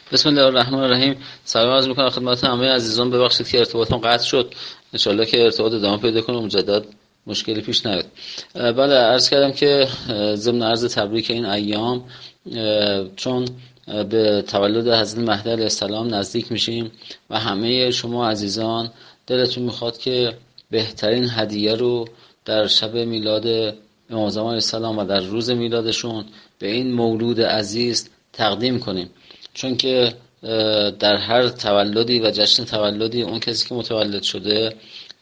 بسم الله الرحمن الرحیم. سلام عرض میکنم خدمت همه عزیزان. ببخشید که ارتباطم قطع شد. انشالله که ارتباط ادامه پیدا کنه و مجدد مشکلی پیش نیاد. بله، عرض کردم که ضمن عرض تبریک این ایام، چون به تولد حضرت مهدی علیه السلام نزدیک میشیم و همه شما عزیزان دلتون میخواد که بهترین هدیه رو در شب میلاد امام زمان علیه السلام و در روز میلادشون به این مولود عزیز تقدیم کنیم. چون که در هر تولدی و جشن تولدی اون کسی که متولد شده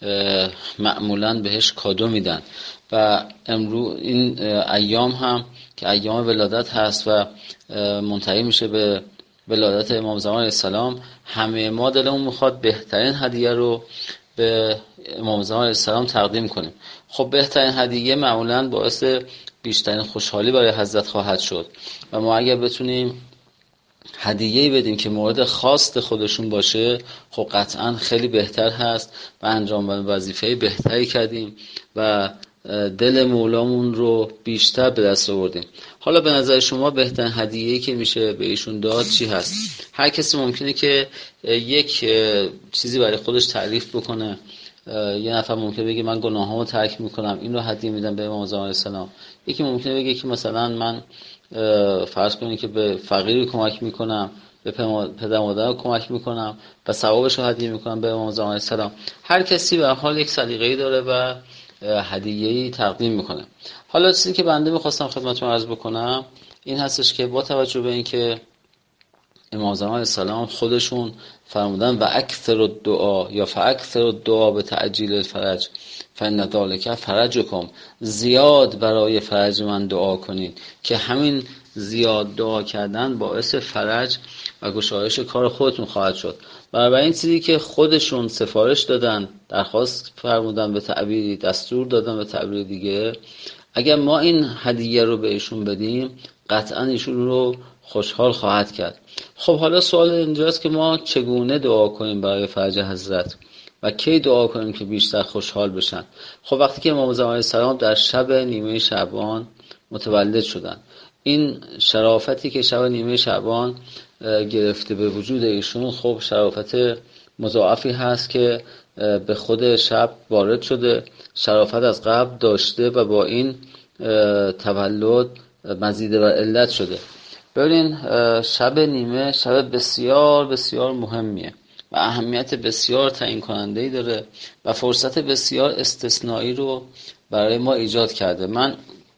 معمولاً بهش کادو میدن و امروز این ایام هم که ایام ولادت هست و منتهی میشه به ولادت امام زمان علیه السلام، همه ما دلمون میخواد بهترین هدیه رو به امام زمان علیه السلام تقدیم کنیم. خب بهترین هدیه معمولاً باعث بیشترین خوشحالی برای حضرت خواهد شد و ما اگر بتونیم هدیه‌ای بدیم که مورد خواست خودشون باشه، خب قطعاً خیلی بهتر هست و انجام وظیفه بهتری کردیم و دل مولامون رو بیشتر به دست آوردیم. حالا به نظر شما بهترین هدیه‌ای که میشه به ایشون داد چی هست؟ هر کسی ممکنه که یک چیزی برای خودش تعریف بکنه. یه نفر ممکنه بگه من گناهامو ترک میکنم، این رو هدیه میدم به امام زمان علیه السلام. یکی ممکنه بگه که مثلا من فرض کنید که به فقیری کمک میکنم، به پدر مادر کمک میکنم و ثوابش رو هدیه میکنم به امام زمان علیه السلام. هر کسی به حال یک سلیقه‌ای داره و هدیه‌ای تقدیم میکنه. حالا چیزی که بنده میخواستم خدمتتون عرض بکنم این هستش که با توجه به اینکه امام زمان علیه السلام خودشون فرمودن و اکثر الدعا یا فاکثر الدعا به تعجیل الفرج فإن ذلک فرجکم، زیاد برای فرج من دعا کنید که همین زیاد دعا کردن باعث فرج و گشایش کار خودتون خواهد شد. برای این چیزی که خودشون سفارش دادن، درخواست فرمودن، به تعبیری دستور دادن به تعبیر دیگه، اگر ما این هدیه رو بهشون بدیم قطعا ایشون رو خوشحال خواهد کرد. خب حالا سوال اینجاست که ما چگونه دعا کنیم برای فرج حضرت و کی دعا کنیم که بیشتر خوشحال بشن؟ خب وقتی که امام زمان علیه السلام در شب نیمه شعبان متولد شدن، این شرافتی که شب نیمه شعبان گرفته به وجود ایشون، خب شرافت مضاعفی هست که به خود شب وارد شده، شرافت از قبل داشته و با این تولد مزیده و علت شده. ببینین شب نیمه شب بسیار بسیار مهمیه و اهمیت بسیار تعیین کننده‌ای داره و فرصت بسیار استثنایی رو برای ما ایجاد کرده. من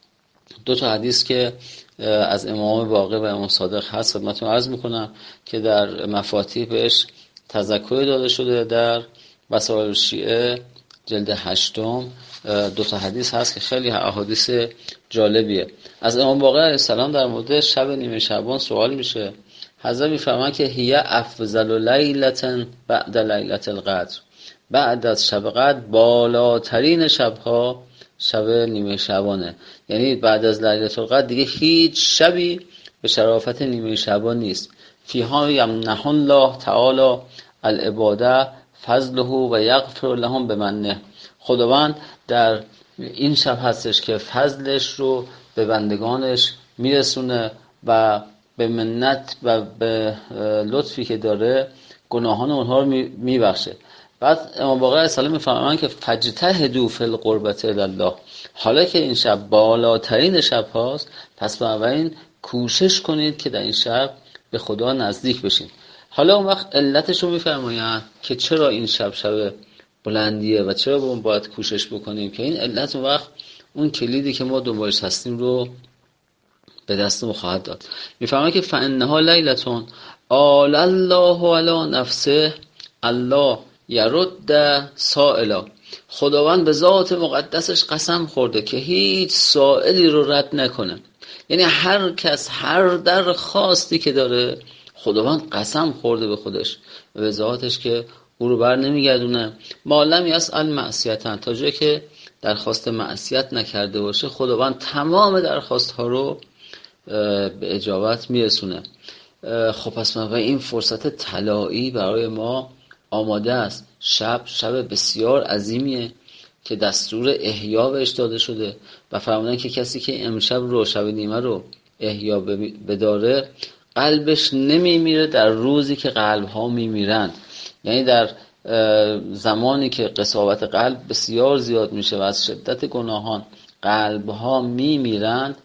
دو تا حدیث که از امام باقر و امام صادق هست خدمتتون عرض میکنم که در مفاتیح بهش تذکر داده شده. در وسائل شیعه جلد 8 دو تا حدیث هست که خیلی احادیث جالبیه. از امام باقر علیه السلام در مورد شب نیمه شعبان سوال میشه. حضرت میفرمایند که هی افضل لیلة بعد لیلة القدر، بعد از شب قدر بالاترین شبها شب نیمه شعبانه. یعنی بعد از لیلة القدر دیگه هیچ شبی به شرافت نیمه شعبان نیست. فیها یمنح الله تعالی العباده فضله و یغفر لهم بمنه. خداوند در این شب هستش که فضلش رو به بندگانش میرسونه و به منت و به لطفی که داره گناهان اونها رو میبخشه. بعد امام باقر علیه السلام میفرمایند که فاجتهدوا فی القربة الی الله، حالا که این شب بالاترین شب هاست پس بنابراین کوشش کنید که در این شب به خدا نزدیک بشین. حالا اون وقت علتش رو میفرمایند که چرا این شب بلندیه و چرا ما باید کوشش بکنیم، که این علت اون وقت اون کلیدی که ما دنبالش هستیم رو به دست ما خواهد داد. میفهمه که فانها لیلتون آل الله علی نفسه الله یرد سائلا، خداوند به ذات مقدسش قسم خورده که هیچ سائلی رو رد نکنه. یعنی هر کس هر درخواستی که داره خداوند قسم خورده به خودش و به ذاتش که او رو بر نمیگردونه. ما لم یسأل معصیتن، تا جایی که درخواست معصیت نکرده باشه خداوند تمام درخواست ها رو به اجابت میرسونه. خب پس من این فرصت طلایی برای ما آماده است. شب بسیار عظیمیه که دستور احیا بهش داده شده و فرمودن که کسی که امشب رو شب نیمه رو احیا بداره قلبش نمیمیره در روزی که قلبها میمیرند. یعنی در زمانی که قساوت قلب بسیار زیاد میشه و از شدت گناهان قلبها میمیرند،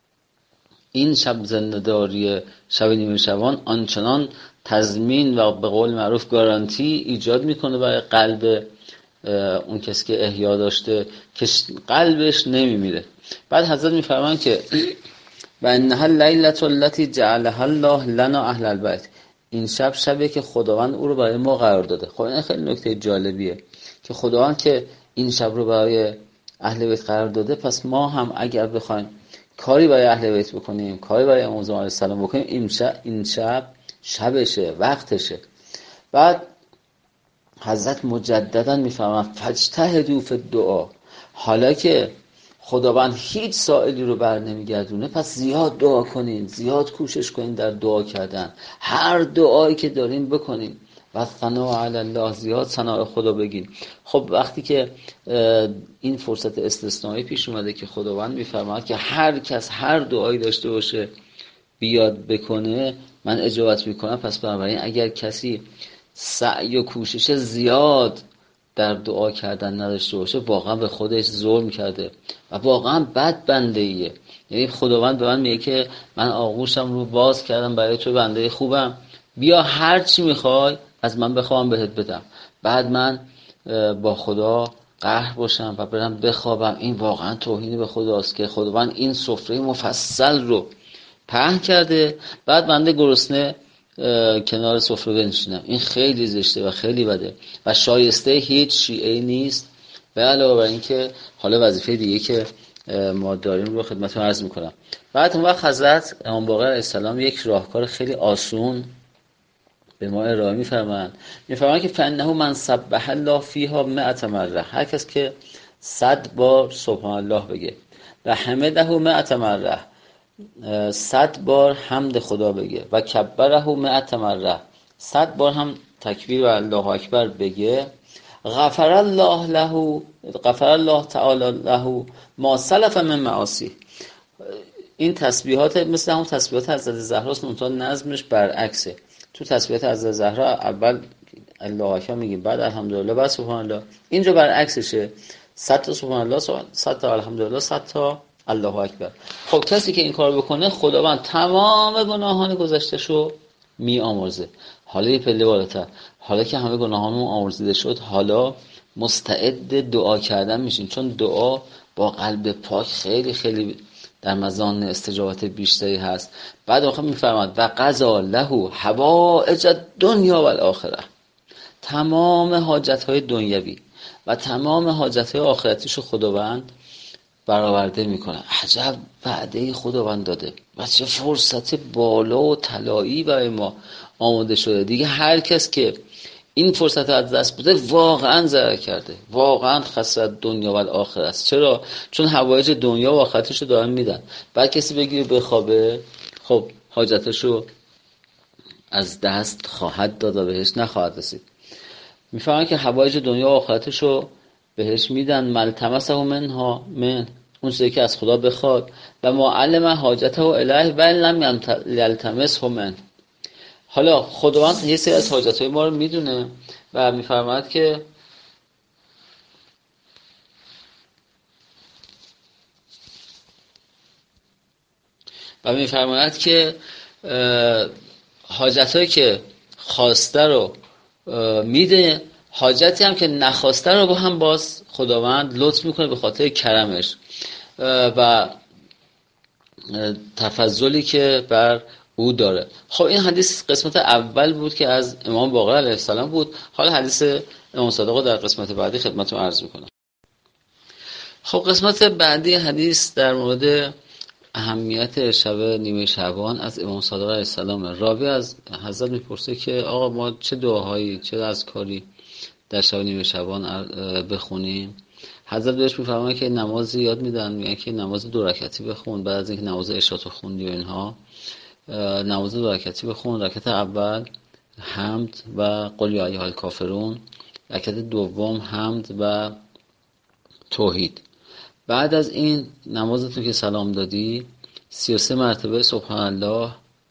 این شب زنده‌داری شب نیمه شبان آنچنان تضمین و به قول معروف گارانتی ایجاد میکنه برای قلب اون کسی که احیا داشته که قلبش نمیمیره. بعد حضرت میفرمان که و انها لیلة التي جعلها الله لنا اهل البیت، این شب شبیه که خداوند او رو برای ما قرار داده. خب این خیلی نکته جالبیه که خداوند که این شب رو برای اهل بیت قرار داده، پس ما هم اگر بخوایم کاری برای اهل بیت بکنیم، کاری برای امام زمان علیه السلام بکنیم، این شب شبشه، وقتشه. بعد حضرت مجددا میفرماند فاجتهدوا فی الدعاء، حالا که خداوند هیچ سائلی رو بر نمیگردونه، پس زیاد دعا کنین، زیاد کوشش کنین در دعا کردن، هر دعایی که دارین بکنین و ثنا علی الله، زیاد ثنا خدا بگین. خب وقتی که این فرصت استثنایی پیش اومده که خداوند میفرماید که هر کس هر دعایی داشته باشه بیاد بکنه من اجابت میکنم، پس بنابراین اگر کسی سعی و کوشش زیاد در دعا کردن نداشته باشه، واقعا به خودش ظلم کرده و واقعا بد بنده ایه. یعنی خداوند به من میگه که من آغوشم رو باز کردم برای تو، بنده خوبم، بیا هر چی میخوای از من بخوام بهت بدم، بعد من با خدا قهر باشم و برم بخوابم. این واقعا توهین به خداست که خداوند این سفره مفصل رو پهن کرده، بعد بنده گرسنه کنار سفره بنشینم. این خیلی زشته و خیلی بده و شایسته هیچ شیعه‌ای نیست. به علاوه بر این که حالا وظیفه دیگه که ما داریم رو خدمتتون عرض میکنم. بعد اون وقت حضرت امام باقر علیه السلام یک راهکار خیلی آسون به ما ارائه میفرمایند که فانه من سبح الله فیها 100 مره، هر کس که 100 بار سبحان الله بگه و حمده 100 مره، 100 بار حمد خدا بگه و کبره 100 مره، 100 بار هم تکبیر و الله اکبر بگه، غفر الله تعالی له ما سلف من معاصی. این تسبیحات مثل همون تسبیحات حضرت زهراست، منتها نظمش برعکسه. تو تسبیحات حضرت زهرا اول الله اکبر میگیم، بعد الحمدلله، بعد سبحان الله. اینجا برعکسشه، 100 تا سبحان الله، 100 تا الحمدلله، 100 تا الله اکبر. خب کسی که این کار بکنه خداوند تمام گناهان گذشتهشو میآمرزه. حالا یه پله بالاتر، حالا که همه گناهانمون آمرزیده شد، حالا مستعد دعا کردن میشین، چون دعا با قلب پاک خیلی خیلی در مزان استجابت بیشتری هست. بعد آخر میفرماد و قضا له حوائج الدنیا و الاخره، تمام حاجت‌های دنیوی و تمام حاجت‌های آخرتیشو خداوند برآورده میکنه. عجب وعده خداوند داده و چه فرصت بالا و طلایی برای ما آماده شده. دیگه هر کس که این فرصت از دست بده واقعا ضرر کرده، واقعا خسر دنیا و آخرت است. چرا؟ چون حوایج دنیا و آخرتشو دارن میدن. بعد کسی بگیره بخوابه، خب حاجتشو از دست خواهد داد و بهش نخواهد رسید. میفهمن که حوایج دنیا و آخرتشو بهش میدن، ملتمسه منها من، اون چیزی که از خدا بخواد، و معلم حاجته الیه و لم یلتمسه من. حالا خداوند یه سری از حاجت‌های ما رو میدونه و میفرماید که حاجت‌هایی که خواسته رو میده، حاجتی هم که نخواسته رو با هم باز خداوند لطف میکنه به خاطر کرمش و تفضلی که بر او داره. خب این حدیث قسمت اول بود که از امام باقر علیه السلام بود. حالا حدیث امام صادق رو در قسمت بعدی خدمتتون عرض میکنم. خب قسمت بعدی حدیث در مورد اهمیت شب نیمه شعبان از امام صادق علیه السلام. راوی از حضرت میپرسه که آقا ما چه دعاهایی، چه اذکاری در شب نیمه شعبان بخونیم؟ حضرت بهش میفرماید که نماز یاد میدن، میگن که نماز 2 رکعتی بخون، بعد از اینکه نماز عشا رو خوندی و اینها، نماز 2 رکعتی بخون. رکعت اول حمد و قل یا ایها الکافرون، رکعت دوم حمد و توحید. بعد از این نمازتون که سلام دادی 33 مرتبه سبحان الله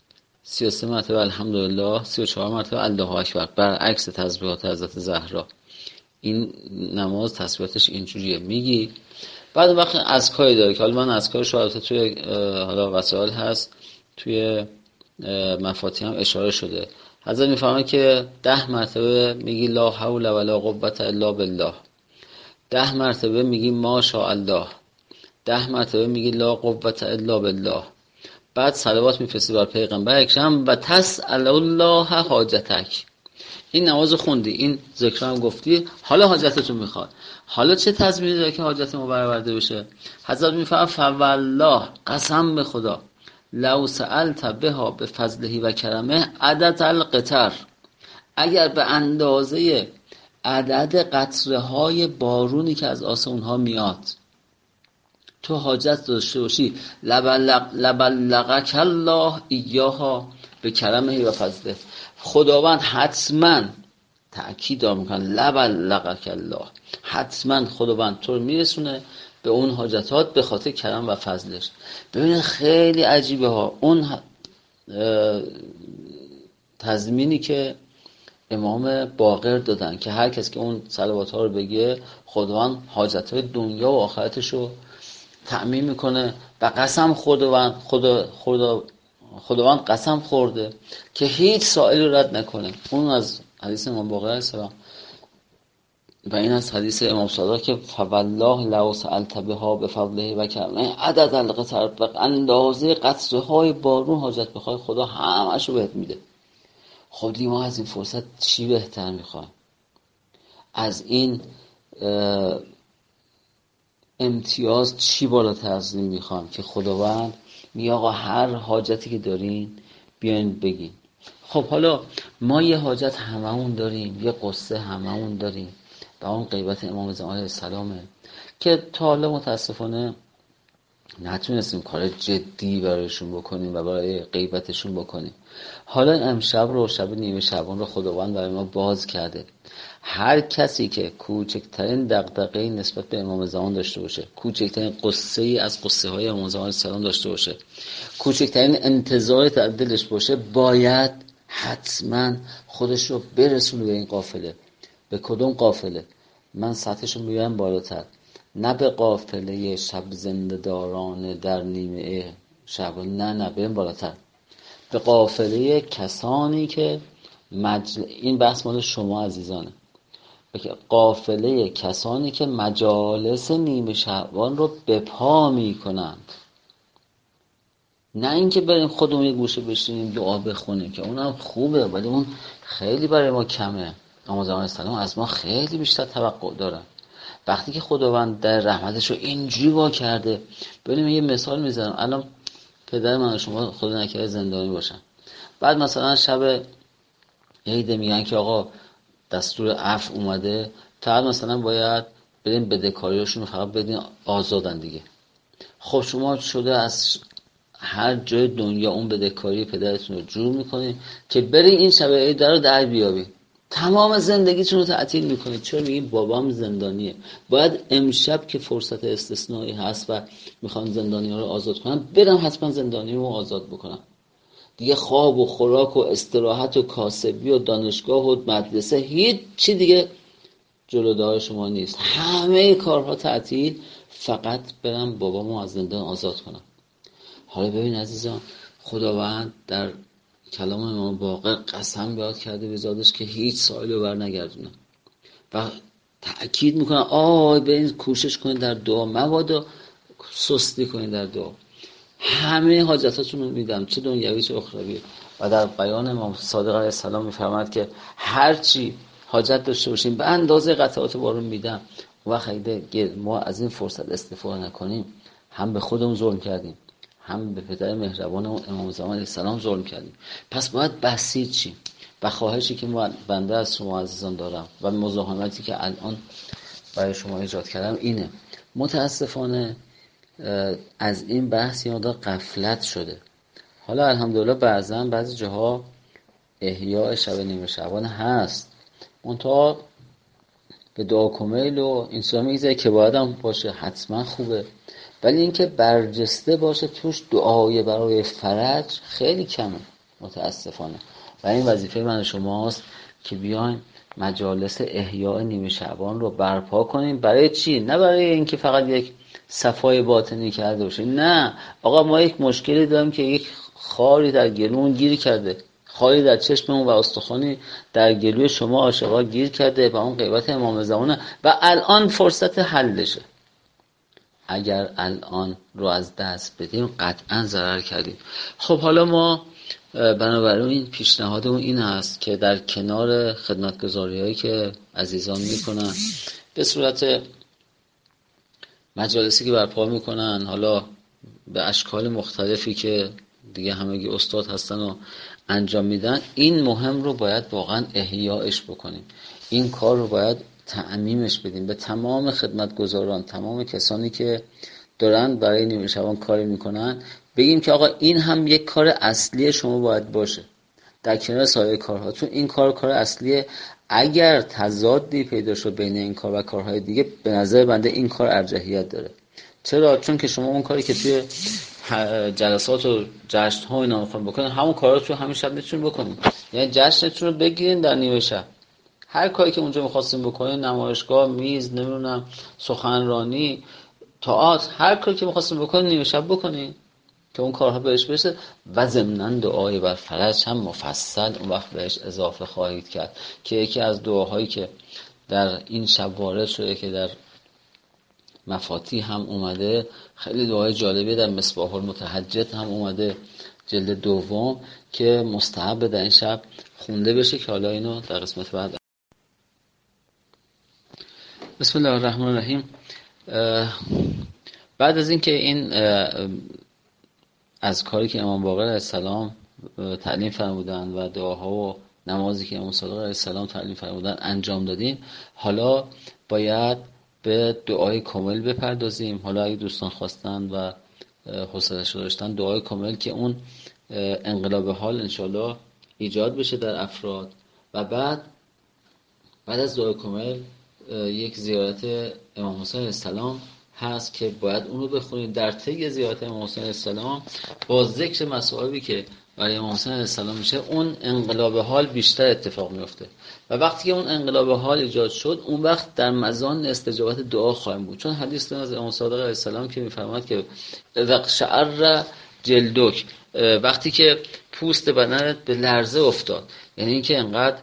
33 مرتبه الحمدلله، 34 مرتبه الله اکبر، برعکس تسبیحات حضرت زهرا. این نماز تسبیحاتش اینجوریه میگی. بعد وقت اذکاری داره که حالا من اذکارش رو توی حالا وسائل هست، توی مفاتیح هم اشاره شده. حضرت میفهمه که 10 مرتبه میگی لا حول ولا قوة الا بالله، 10 مرتبه میگی ما شاء الله، 10 مرتبه میگی لا قوة الا بالله. بعد صلوات میفرستی بر پیغمبر اکرم و تسأل الله حاجتک. این نماز خوندی، این ذکر هم گفتی، حالا حاجتتون میخواد. حالا چه تضمینی داره که حاجت ما برآورده بشه؟ حضرت میفرماید فوالله، قسم به خدا، لو سألت بها بفضله و کرمه عدد القطر، اگر به اندازه عدد قطره های بارونی که از آسمون ها میاد تو حاجت داشته باشی، لبلغک الله ایاها به کرمه و فضله، خداوند حتما تأکید دارم میکنه لبلغک الله، حتما خداوند تو رو میرسونه به اون حاجتات به خاطر کرم و فضلش. ببینید خیلی عجیبه ها اون تضمینی که امام باقر دادن که هر کس که اون صلوات ها رو بگه خداوند حاجت های دنیا و آخرتش رو تأمین میکنه. و قسم خداوند قسم خورده که هیچ سائل رو رد نکنه. اون از حدیث امام باقر علیه السلام و این از حدیث امام صادق که فوالله لو سألت بها بفضله و کرمه عدد القطر، به اندازه قطره های بارون حاجت بخوای خدا همش رو بهت میده. خب دیگه ما از این فرصت چی بهتر میخوایم؟ از این امتیاز چی بالاتر از این میخوام که خداوند میگه آقا هر حاجتی که دارین بیاین بگین. خب حالا ما یه حاجت هممون داریم، یه قصه هممون داریم و اون غیبت امام زمان علیه السلامه که تا حالا متاسفانه نتونستیم کار جدی برایشون بکنیم و برای غیبتشون بکنیم. حالا امشب رو، شب نیمه شعبان رو خداوند برای ما باز کرده. هر کسی که کوچکترین دغدغه‌ای نسبت به امام زمان داشته باشه، کوچکترین قصه‌ای از قصه های امام زمان علیه السلام داشته باشه، کوچکترین انتظاری در دلش باشه، باید حتما خودش رو برسونه به این قافله. به کدوم قافله؟ من سطحش رو میبرم بالاتر، نه به قافله شب زنده داران در نیمه شعبان، نه بریم بالاتر، به قافله کسانی که این بحث مال شما عزیزانه، قافله کسانی که مجالس نیمه شعبان رو به پا می کنند. نه اینکه بریم خودمون یه گوشه بشینیم دعا بخونیم که اونم خوبه ولی اون خیلی برای ما کمه. امام زمان السلام از ما خیلی بیشتر توقع دارن. وقتی که خداوند در رحمتش رو اینجوری وا کرده، ببینیم یه مثال میزنم. الان پدر من و شما خدا نکرده زندانی باشن، بعد مثلا شب عید میگن که آقا دستور عفو اومده، فقط مثلا باید بریم بدهکاریاشون رو فقط بدین آزادن دیگه. خب شما شده از هر جای دنیا اون بدهکاری پدرتون رو جور میکنید که برین این شب عید رو در بیابید، تمام زندگیتون رو تعطیل میکنید. چرا؟ میگین بابام زندانیه، باید امشب که فرصت استثنایی هست و میخوان زندانی‌ها رو آزاد کنن برم حتما زندانی رو آزاد بکنم. دیگه خواب و خوراک و استراحت و کاسبی و دانشگاه و مدرسه هیچ چی دیگه جلودار شما نیست، همه کارها تعطیل، فقط برم بابامو از زندان آزاد کنم. حالا ببین عزیزان، خداوند در کلام امام باقر قسم یاد کرده به ذاتش که هیچ سائل رو بر نگردونه و تأکید میکنه به این کوشش کنید در دعا، مبادا سستی کنید در دعا، همه حاجتاتون رو میدم، چه دنیوی چه اخروی. و در بیان امام صادق علیه السلام میفرماد که هر چی حاجت داشته باشیم به اندازه قطعات بارون میدم. و خیلی ما از این فرصت استفاده نکنیم، هم به خودمون ظلم کردیم، هم به پدر مهربان امام زمان علیه السلام ظلم کردیم. پس باید بسیط شیم. و خواهشی که بنده از شما عزیزان دارم و مزاحمتی که الان برای شما ایجاد کردم اینه، متاسفانه از این بحث یه مقدار غفلت شده. حالا الحمدلله بعضی جاها احیاء شب نیمه شعبان هست، منتها به دعا کمیل و این سوال میگذاره که باید هم باشه، حتما خوبه، ولی اینکه برجسته باشه توش دعای برای فرج خیلی کمه. متاسفانه. و این وظیفه من و شماست که بیایم مجالس احیاء نیمه شعبان رو برپا کنیم. برای چی؟ نه برای اینکه فقط یک صفای باطنی کرده باشیم، نه آقا، ما یک مشکلی داریم که یک خاری در گلومون گیر کرده، خاری در چشممون و استخوانی در گلوی شما عاشقا گیر کرده و اون غیبت امام زمانه و الان فرصت حلشه. اگر الان رو از دست بدیم قطعا ضرر کردیم. خب حالا ما بنابراین پیشنهادمون این است که در کنار خدمتگزاری‌هایی که عزیزان میکنن به صورت مجالسی که برپا میکنن، حالا به اشکال مختلفی که دیگه همگی استاد هستن و انجام میدن، این مهم رو باید واقعا احیاءش بکنیم. این کار رو باید تعمیمش بدیم به تمام خدمتگزاران، تمام کسانی که دارن برای نیمه شبان کاری میکنن، بگیم که آقا این هم یک کار اصلی شما باید باشه در کنار سایر کارها، چون این کار اصلیه. اگر تضادی پیدا شد بین این کار و کارهای دیگه، به نظر بنده این کار ارجحیت داره. چرا؟ چون که شما اون کاری که توی جلسات و جشن ها اینا میخواین بکنین، همون کارا رو تو همین شب میتونین بکنین. یعنی جشنتون رو بگیرین در نیمه شب، هر کاری که اونجا می‌خواستین بکنین، نمایشگاه، میز، نمیدونم سخنرانی، تئاتر، هر کاری که می‌خواستین بکنین نیمه شب بکنین که اون کارها بهش برسه و ضمناً دعای بر فرج هم مفصل اون وقت بهش اضافه خواهید کرد که یکی از دعاهایی که در این شب وارد شده که در مفاتیح هم اومده، خیلی دعای جالبی در مصباح المتهجد هم اومده جلد دوم که مستحب در این شب خونده بشه که حالا اینو در قسمت بعد. بسم الله الرحمن الرحیم. بعد از اینکه این از کاری که امام باقر علیه السلام تعلیم فرمودن و دعاها و نمازی که امام صادق علیه السلام تعلیم فرمودن انجام دادیم، حالا باید به دعای کامل بپردازیم. حالا اگه دوستان خواستن و حوصله‌اش داشتن، دعای کامل که اون انقلاب حال انشالله ایجاد بشه در افراد. و بعد از دعای کامل یک زیارت امام حسین علیه السلام هست که باید اون رو بخونید. در طی زیارت امام حسین علیه السلام با ذکر مصائبی که برای امام حسین علیه السلام میشه، اون انقلاب حال بیشتر اتفاق میفته و وقتی که اون انقلاب حال ایجاد شد، اون وقت در مزان استجابت دعا خواهیم بود. چون حدیث داریم از امام صادق علیه السلام که میفرماید که وقشعر جلدک، وقتی که پوست بدنت به لرزه افتاد، یعنی اینکه انقدر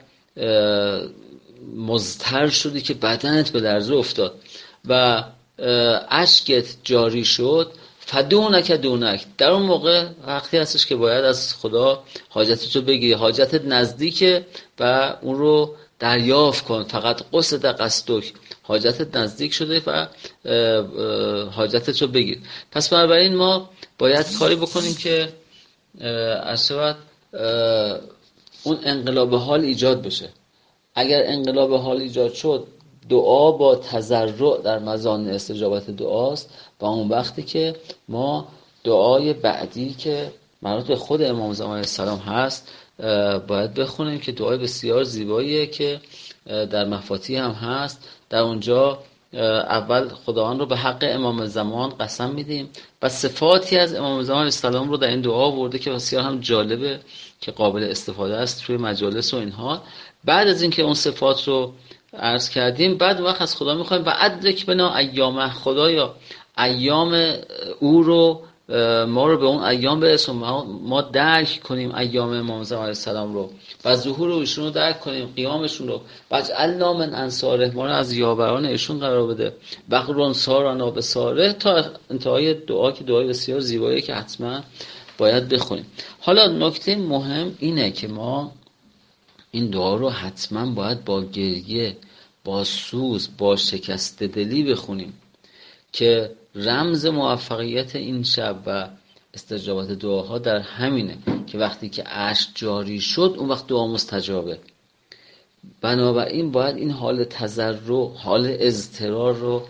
مضطر شدی که بدنت به لرزه افتاد و اشکت جاری شد، فدونک دونک، در اون موقع وقتی هستش که باید از خدا حاجتتو بگیری. حاجتت نزدیکه و اون رو دریافت کن. فقط قصد قصدک، حاجتت نزدیک شده و حاجتتو بگیر. پس بنابراین ما باید کاری بکنیم که اصلا اون انقلاب حال ایجاد بشه. اگر انقلاب حال ایجاد شد، دعا با تضرع در مزان استجابت دعاست و اون وقتی که ما دعای بعدی که مربوط به خود امام زمان علیه السلام هست باید بخونیم که دعای بسیار زیباییه که در مفاتیح هم هست. در اونجا اول خداوند رو به حق امام زمان قسم میدیم و صفاتی از امام زمان علیه السلام رو در این دعا آورده که بسیار هم جالبه که قابل استفاده است توی مجالس و اینها. بعد از اینکه اون صفات رو عرض کردیم، بعد وقت از خدا میخوایم و ادرک بنا ایامه، خدایا ایام او رو ما رو به اون ایام برسون، ما درک کنیم ایام امام زمان علیه السلام رو و ظهور ایشون رو درک کنیم، قیامشون رو. واجعلنا من انصاره، ما رو از یاوران ایشون قرار بده. بقرون سارانا به ساره، تا انتهای دعا که دعای بسیار زیبایی که حتما باید بخونیم. حالا نکته مهم اینه که ما این دعا رو حتما باید با گریه، با سوز، با شکست دلی بخونیم که رمز موفقیت این شب و استجابت دعاها در همینه که وقتی که اشک جاری شد، اون وقت دعا مستجابه. بنابراین باید این حال تضرع، حال اضطرار رو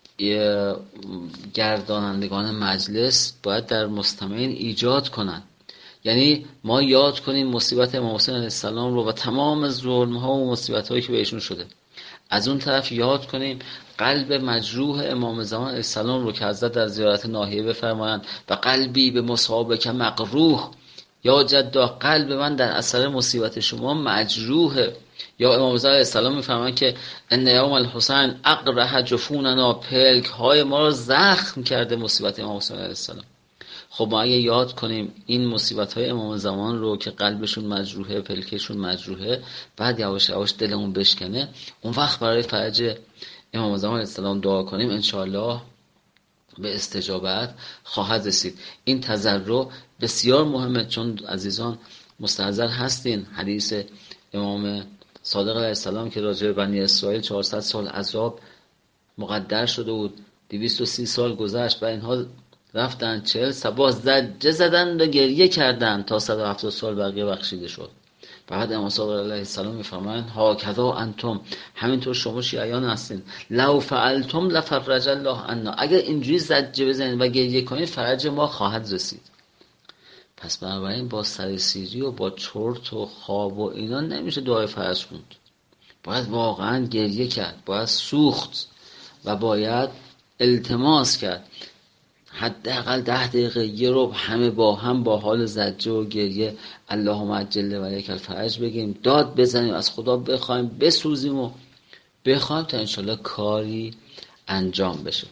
گردانندگان مجلس باید در مستمعین ایجاد کنن. یعنی ما یاد کنیم مصیبت امام حسین علیه السلام رو و تمام ظلم‌ها و مصیبت‌هایی که بهشون شده. از اون طرف یاد کنیم قلب مجروح امام زمان علیه السلام رو که حضرت در زیارت ناحیه بفرمایند و قلبی به مصابک مقروح، یا جدا قلب من در اثر مصیبت شما مجروحه. یا امام رضا علیه السلام میفرمایند که ان یوم الحسین اقرح جفوننا، پلک های ما رو زخم کرده مصیبت امام حسین علیه السلام. خب ما اگه یاد کنیم این مصیبت های امام زمان رو که قلبشون مجروحه، پلکشون مجروحه، بعد یواش یواش دلمون بشکنه، اون وقت برای فرج امام زمان علیه السلام دعا کنیم، انشاءالله به استجابت خواهد رسید. این تضرع بسیار مهمه، چون عزیزان مستحضر هستین حدیث امام صادق علیه السلام که راجع به بنی اسرائیل 400 سال عذاب مقدر شده بود، 230 سال گذشت و اینها رفتن 40 صباح زجه زدن و گریه کردن تا 170 سال بقیه بخشیده شد. بعد امام صادق علیه السلام میفرمایند هاکذا انتم، همینطور شما شیعیان هستین، لو فعلتم لفرج الله عنا، اگر اینجوری زجه بزنید و گریه کنید فرج ما خواهد رسید. پس بنابراین با سرسیری و با چرت و خواب و اینا نمیشه دعای فرج خوند، باید واقعا گریه کرد، باید سوخت و باید التماس کرد. حداقل 10 دقیقه یه ربع همه با هم با حال زجه و گریه اللهم عجل ولیک الفرج بگیم، داد بزنیم، از خدا بخوایم، بسوزیم و بخوایم تا انشالله کاری انجام بشه.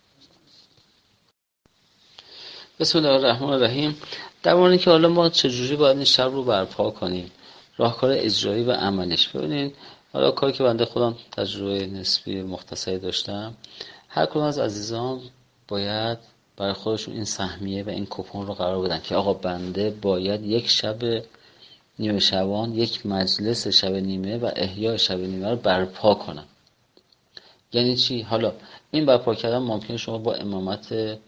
بسم الله الرحمن الرحیم. در مورد که حالا ما چجوری باید این شب رو برپا کنیم، راهکار اجرایی و عملیش. ببینید حالا کاری که بنده خودم تجربه نسبی مختصری داشتم، هر کدوم از عزیزان باید برای خودشون این سهمیه و این کوپن رو قرار بدن که آقا بنده باید یک شب نیمه شبان، یک مجلس شب نیمه و احیای شب نیمه رو برپا کنم. یعنی چی؟ حالا این برپا کردن ممکنه شما با امامت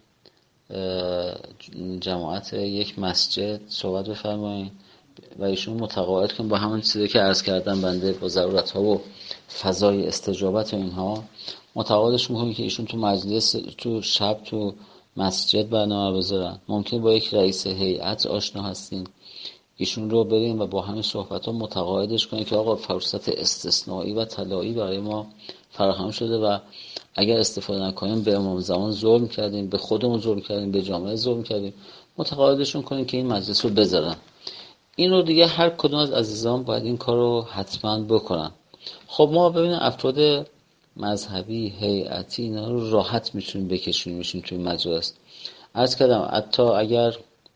جماعت یک مسجد صحبت بفرمایید و ایشون متقاعد کنید با همون چیزی که عرض کردم بنده با ضرورت ها و فضای استجابت و اینها متقاعدش میکنید که ایشون تو مجلس، تو شب، تو مسجد برنامه بذارن. ممکن با یک رئیس هیئت آشنا هستین، ایشون رو بریم و با همین صحبت ها متقاعدش کنید که آقا فرصت استثنایی و طلایی برای ما فراهم شده و اگر استفاده نکنیم به امام زمان ظلم کردیم، به خودمون ظلم کردیم، به جامعه ظلم کردیم. متقاعدشون کنید که این مجلس رو بذارن. این رو دیگه هر کدوم از عزیزان باید این کار رو حتما بکنن. خب ما ببینیم افراد مذهبی، هیئتی، اینا رو راحت میتونیم بکشونیم توی مجلس. عرض کردم حتی اگر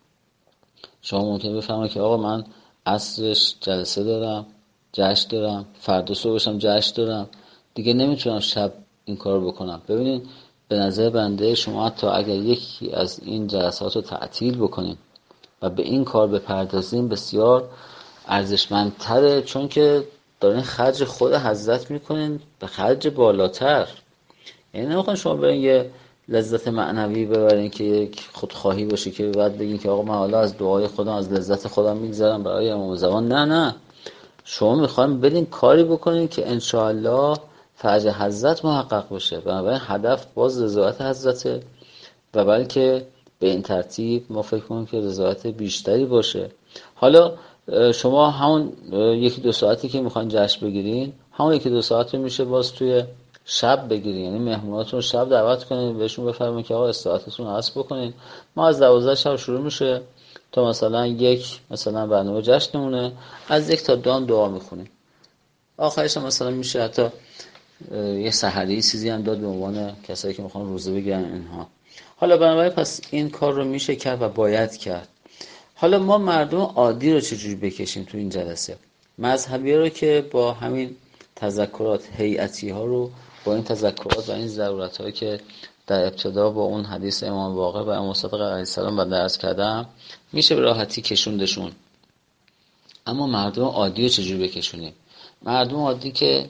شما ممکنه بفهمید که آقا من عصرش جلسه دارم، جشن دارم، فردا صبحشم جشن دارم، دیگه نمیتونم شب این کار رو بکنم. ببینید به نظر بنده شما حتی اگر یکی از این جلسات رو تعطیل بکنیم و به این کار بپردازیم بسیار ارزشمندتره، چون که دارین خرج خود حضرت میکنین به خرج بالاتر. یعنی نمیخواین شما برین یه لذت معنوی ببرین که یک خودخواهی باشه که بعد بگین که آقا من حالا از دعای خودم، از لذت خودم میگذرم برای امام زمان. نه، شما میخواین برین کاری بکنین که انشاءالله فرج حضرت محقق بشه. بنابراین هدف باز رضایت حضرته و بلکه به این ترتیب ما فکر کنیم که رضایت بیشتری باشه. حالا شما همون 1-2 ساعتی که میخواین جشن بگیرین، همون 1-2 ساعت رو میشه باز توی شب بگیرین. یعنی مهموناتون رو شب دعوت کنین، بهشون بفرمایید که آقا استراحتتون رو حذف بکنین، ما از 12 شب شروع میشه تا مثلا 1 مثلا برنامه جشنمونه، از 1 تا 2 دعا میخونیم، آخرش هم مثلا میشه حتی یه سحری چیزی هم داد به عنوان کسایی که میخوان روزه بگیرن اینها. حالا بنابراین پس این کار رو میشه کرد و باید کرد. حالا ما مردم عادی رو چجوری بکشیم تو این جلسه؟ مذهبی رو که با همین تذکرات، هیئتی ها رو با این تذکرات و این ضرورت هایی که در ابتدا با اون حدیث امام باقر و امام صادق علیه السلام بنده عرض کردم میشه به راحتی کشوندشون. اما مردم عادی رو چجوری بکشونیم؟ مردم عادی که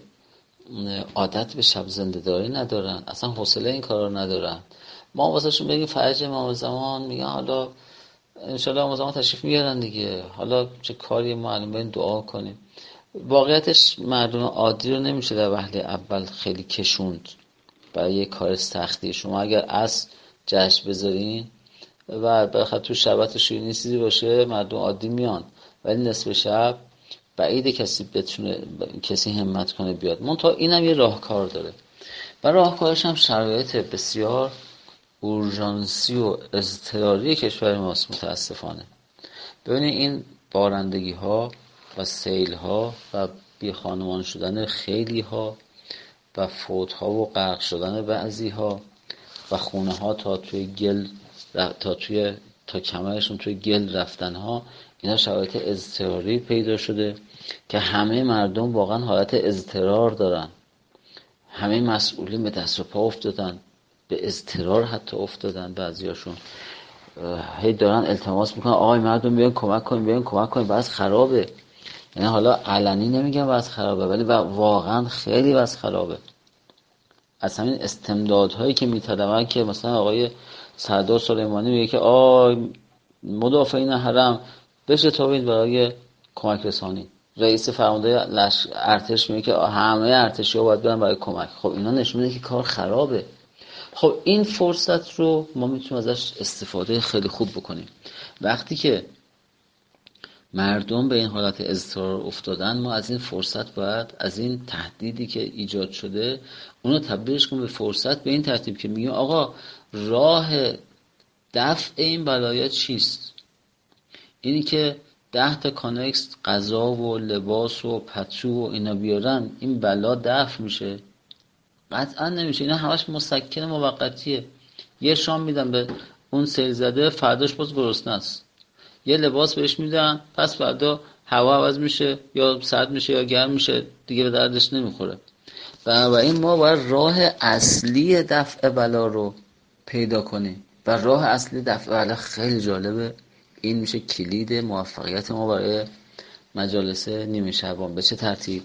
عادت به شب زنده داری ندارن، اصلا حوصله این کارا رو ندارن، ما واسهشون بگیم فرج امام زمان، میگن حالا انشالله امام زمان تشریف میارن دیگه، حالا چه کاری ما الان بریم دعا کنیم. واقعیتش مردم عادی رو نمیشه در وهله اول خیلی کشوند برای یه کار سختی. شما اگر از جشن بذارین و بخاطر تو شبت شیرینی چیزی باشه مردم عادی میان، ولی نصف شب بعید کسی همت کنه بیاد. منتها اینم یه راهکار داره و راهکارش هم شرایط بسیار اورژانسی و اضطراری کشور ماست متاسفانه. ببینید این بارندگی ها و سیل ها و بی خانمان شدن خیلی ها و فوت ها و غرق شدن بعضی ها و خونه ها تا توی گل تا کمرشون توی گل رفتن ها، اینا شرایط اضطراری پیدا شده که همه مردم واقعا حالت اضطرار دارن. همه مسئولین به دست و پا افتادن، به اضطرار حتی افتادن. بعضیاشون هی دارن التماس میکنن آقای مردم بیاین کمک کنین، بیاین کمک کنین، وضع خرابه. یعنی حالا علنی نمیگم وضع خرابه، ولی واقعا خیلی وضع خرابه. از همین استمدادهایی که میطلبن که مثلا آقای سردار سلیمانی میگه که مدافعین حرم بشه تابید برای کمک رسانی. رئیس فرمانده ارتش میگه که همه ارتشی‌ها باید برن برای کمک. خب اینا نشون میده که کار خرابه. خب این فرصت رو ما میتونیم ازش استفاده خیلی خوب بکنیم. وقتی که مردم به این حالت اضطرار افتادن، ما از این فرصت باید، از این تهدیدی که ایجاد شده، اونو تبدیلش کنیم به فرصت، به این ترتیب که میگیم آقا راه دفع این بلایا چیست؟ اینی که 10 تا کانکس غذا و لباس و پتو و اینا بیارن این بلا دفع میشه؟ قطعا نمیشه. اینا همش مسکن موقتیه. یه شام میدن به اون سیل زده، فرداش باز گرسنه است. یه لباس بهش میدن، پس فردا هوا عوض میشه، یا سرد میشه یا گرم میشه، دیگه به دردش نمیخوره. بنابراین ما باید راه اصلی دفع بلا رو پیدا کنیم و راه اصلی دفع بلا خیلی جالبه. این میشه کلید موفقیت ما برای مجالس نیمه شعبان. به چه ترتیب؟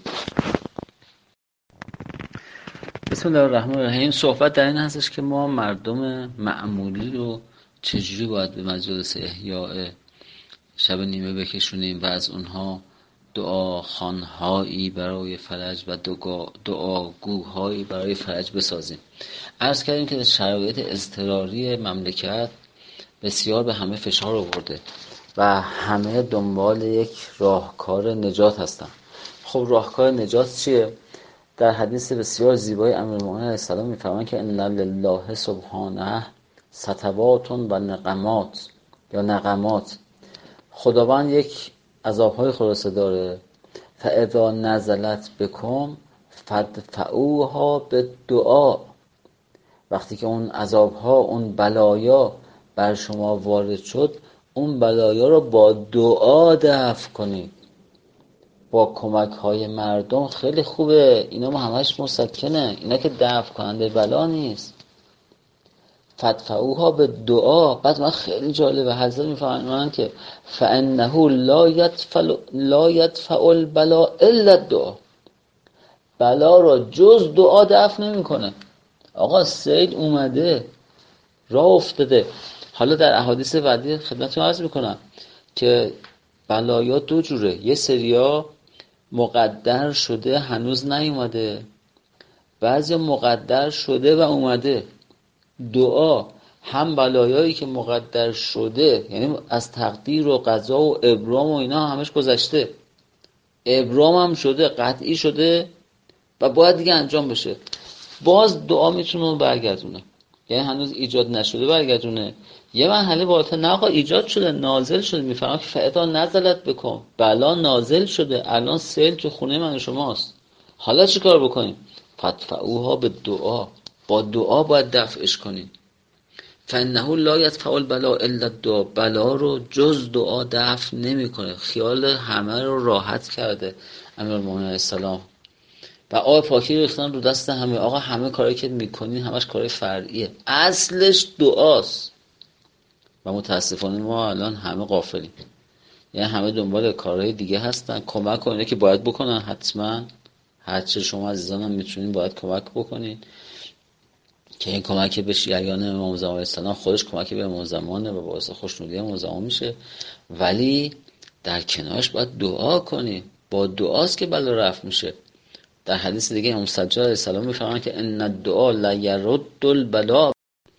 بسم الله الرحمن الرحیم. صحبت در این هستش که ما مردم معمولی رو چجوری باید به مجالس احیاء شب نیمه بکشونیم و از اونها دعاخوان‌هایی برای فرج و دعاگوهایی برای فرج بسازیم. عرض کردیم که شرایط اضطراری مملکت بسیار به همه فشار آورده و همه دنبال یک راهکار نجات هستن. خب راهکار نجات چیه؟ در حدیث بسیار زیبای امیرالمومنین علیه السلام میفرمایند که ان لله سبحانه سطوات و نقمات یا نقمات. خداوند یک عذاب‌های خلاصه داره. فاذا نزلت بکم فادفعوها بالدعاء. وقتی که اون عذاب‌ها، اون بلایا بر شما وارد شد، اون بلایا رو با دعا دفع کنید. با کمک های مردم خیلی خوبه. اینا ما همش مسکنه، اینا که دفع کننده بلا نیست. فادفعوها به دعا. بعد من خیلی جالبه حضرت میفرمایند که فانه لا یدفع البلا الا الدعا. بلا را جز دعا دفع نمیکنه. آقا سیل اومده، راه افتاده. حالا در احادیث بعدی خدمتتون عرض میکنم که بلایا دو جوره. یه سریا مقدر شده هنوز نیومده، بعضی مقدر شده و اومده. دعا هم بلایایی که مقدر شده، یعنی از تقدیر و قضا و ابرام و اینا همش گذشته، ابرام هم شده، قطعی شده و باید دیگه انجام بشه، باز دعا میتونه برگردونه. یعنی هنوز ایجاد نشده برگردونه. یه مرحله بالاتر نه آقا ایجاد شده، نازل شده. میفهمم که فعلا نزلت بکن، بلا نازل شده، الان سیل تو خونه من و شماست، حالا چی کار بکنیم؟ فادفعوها به دعا. با دعا باید دفعش کنیم. فانه لا یدفع البلا الا الدعا. بلا رو جز دعا دفع نمیکنه. خیال همه رو راحت کرده امیرالمومنین علیه السلام و آب پاکی رو ریختن رو دست همه. آقا همه کاری که میکنین همش کارهای فرعیه، اصلش دعاست. و متاسفانه ما الان همه غافلیم، یعنی همه دنبال کارهای دیگه هستن. کمک کنه که باید بکنن، حتما هرچه شما عزیزانم میتونین باید کمک بکنین که این کمک به شیعیان امام زمان علیه السلام خودش کمک به امام زمانه و باعث خوشنودی امام زمان میشه. ولی در کنارش باید دعا کنیم. با دعاست که بلا رفع میشه. در حدیث دیگه امام سجاد علیه السلام میفرمایند که ان الدعاء لا یرد البلاء.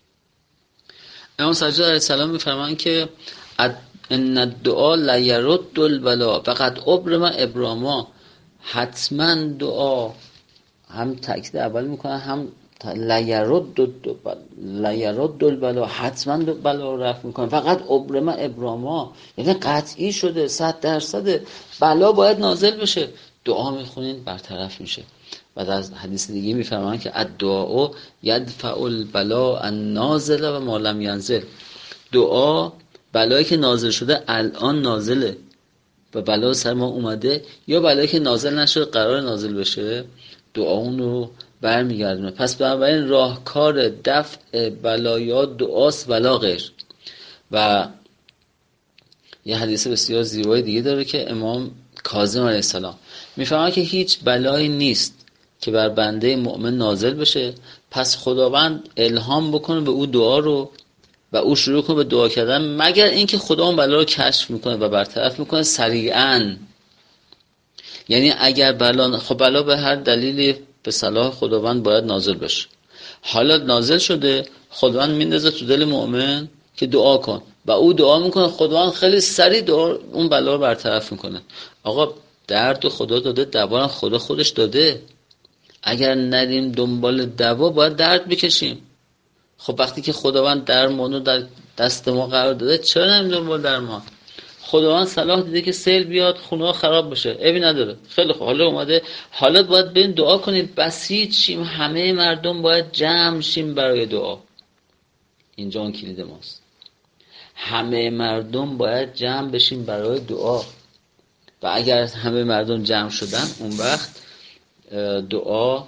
امام سجاد علیه السلام میفرمایند که ان الدعاء لا یرد البلاء فقط ابرم ابراما. حتما دعا هم تاکید اول میکنن هم لیرد البلا، حتما بلا رو رفع میکنه. فقط ابراما، یعنی قطعی شده 100% بلا باید نازل بشه. دعا میخونین برطرف میشه. و در حدیث دیگه میفرمان که الدعاء یدفع البلاء النازل و ما لم ینزل. دعا بلایی که نازل شده الان نازله و بلا سر ما اومده، یا بلایی که نازل نشده قرار نازل بشه، دعا اون رو برمیگردونه. پس بنابراین راهکار دفع بلایا دعاست ولا غیر. و یه حدیث بسیار زیبای دیگه داره که امام کاظم علیه السلام میفهمه که هیچ بلایی نیست که بر بنده مؤمن نازل بشه پس خداوند الهام بکنه به او دعا رو و او شروع کنه به دعا کردن، مگر اینکه خدا اون بلا رو کشف میکنه و برطرف میکنه سریعا. یعنی اگر بلا به هر دلیلی به صلاح خداوند باید نازل بشه، حالا نازل شده، خداوند میندازه تو دل مؤمن که دعا کن و او دعا میکنه، خداوند خیلی سریع اون بلا رو برطرف میکنه. آقا درد خدا داده، دوا خدا خودش داده. اگر ندیم دنبال دوا باید درد بکشیم. خب وقتی که خداوند درمان رو در دست ما قرار داده، چرا نمیدونم دنبال درمان؟ خداوند صلاح دیده که سیل بیاد خونه ها خراب بشه، عیبی نداره، خیلی خوب، حالا اومده، حالا باید بریم دعا کنیم، بسیج شیم، همه مردم باید جمع شیم برای دعا. اینجا اون کلید ماست. همه مردم باید جمع بشیم برای دعا. و اگر همه مردم جمع شدن، اون وقت دعا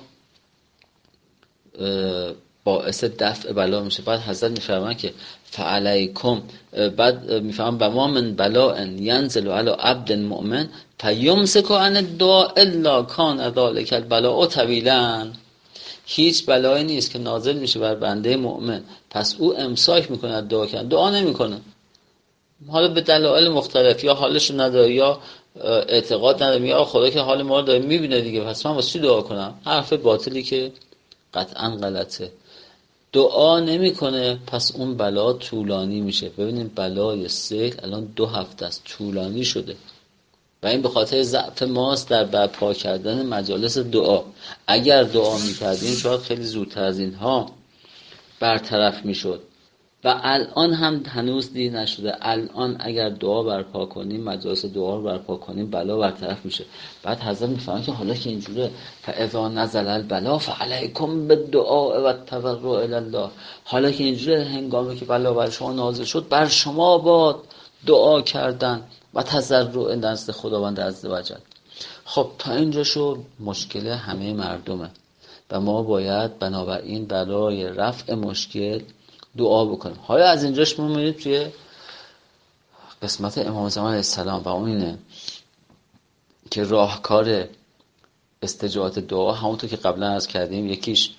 باعث دفع بلا میشه. بعد حضرت میفرمان که فعلیکم، بعد میفرمان بما من بلاء ینزل علی عبد مؤمن فیمسک عن الدعاء الا کان ذلک البلاء طویلا. هیچ بلایی نیست که نازل میشه بر بنده مؤمن پس او امساک میکنه از دعا کردن، دعا نمیکنه، حالا به دلایل مختلف، یا حالش نداره یا اعتقاد نداره، یا خدا که حال ما رو داره میبینه دیگه، پس من واسه چی دعا کنم؟ حرف باطلی که قطعا غلطه. دعا نمیکنه پس اون بلا طولانی میشه. ببینیم بلای سیل الان 2 هفته است طولانی شده و این به خاطر ضعف ماست در برپا کردن مجالس دعا. اگر دعا میکردیم شاید خیلی زودتر از اینها برطرف میشد و الان هم هنوز دیر نشده. الان اگر دعا برپا کنیم، مجالس دعا رو برپا کنیم، بلا برطرف میشه. بعد حضرت میفهمن که حالا که اینجوره فاذا نزل البلا فعلیکم بالدعاء و التضرع الی الله، حالا که اینجوره، هنگامی که بلا بر شما نازل شد، بر شما باد دعا کردن و تضرع نزد خداوند عزوجل. خب تا اینجا شو مشکل همه مردمه و ما باید بنابراین برای رفع مشکل دعا بکنیم. حالا از اینجاش ما میریم توی قسمت امام زمان علیه السلام و اون اینه که راهکار استجابت دعا همونطور که قبلا عرض کردیم، یکیش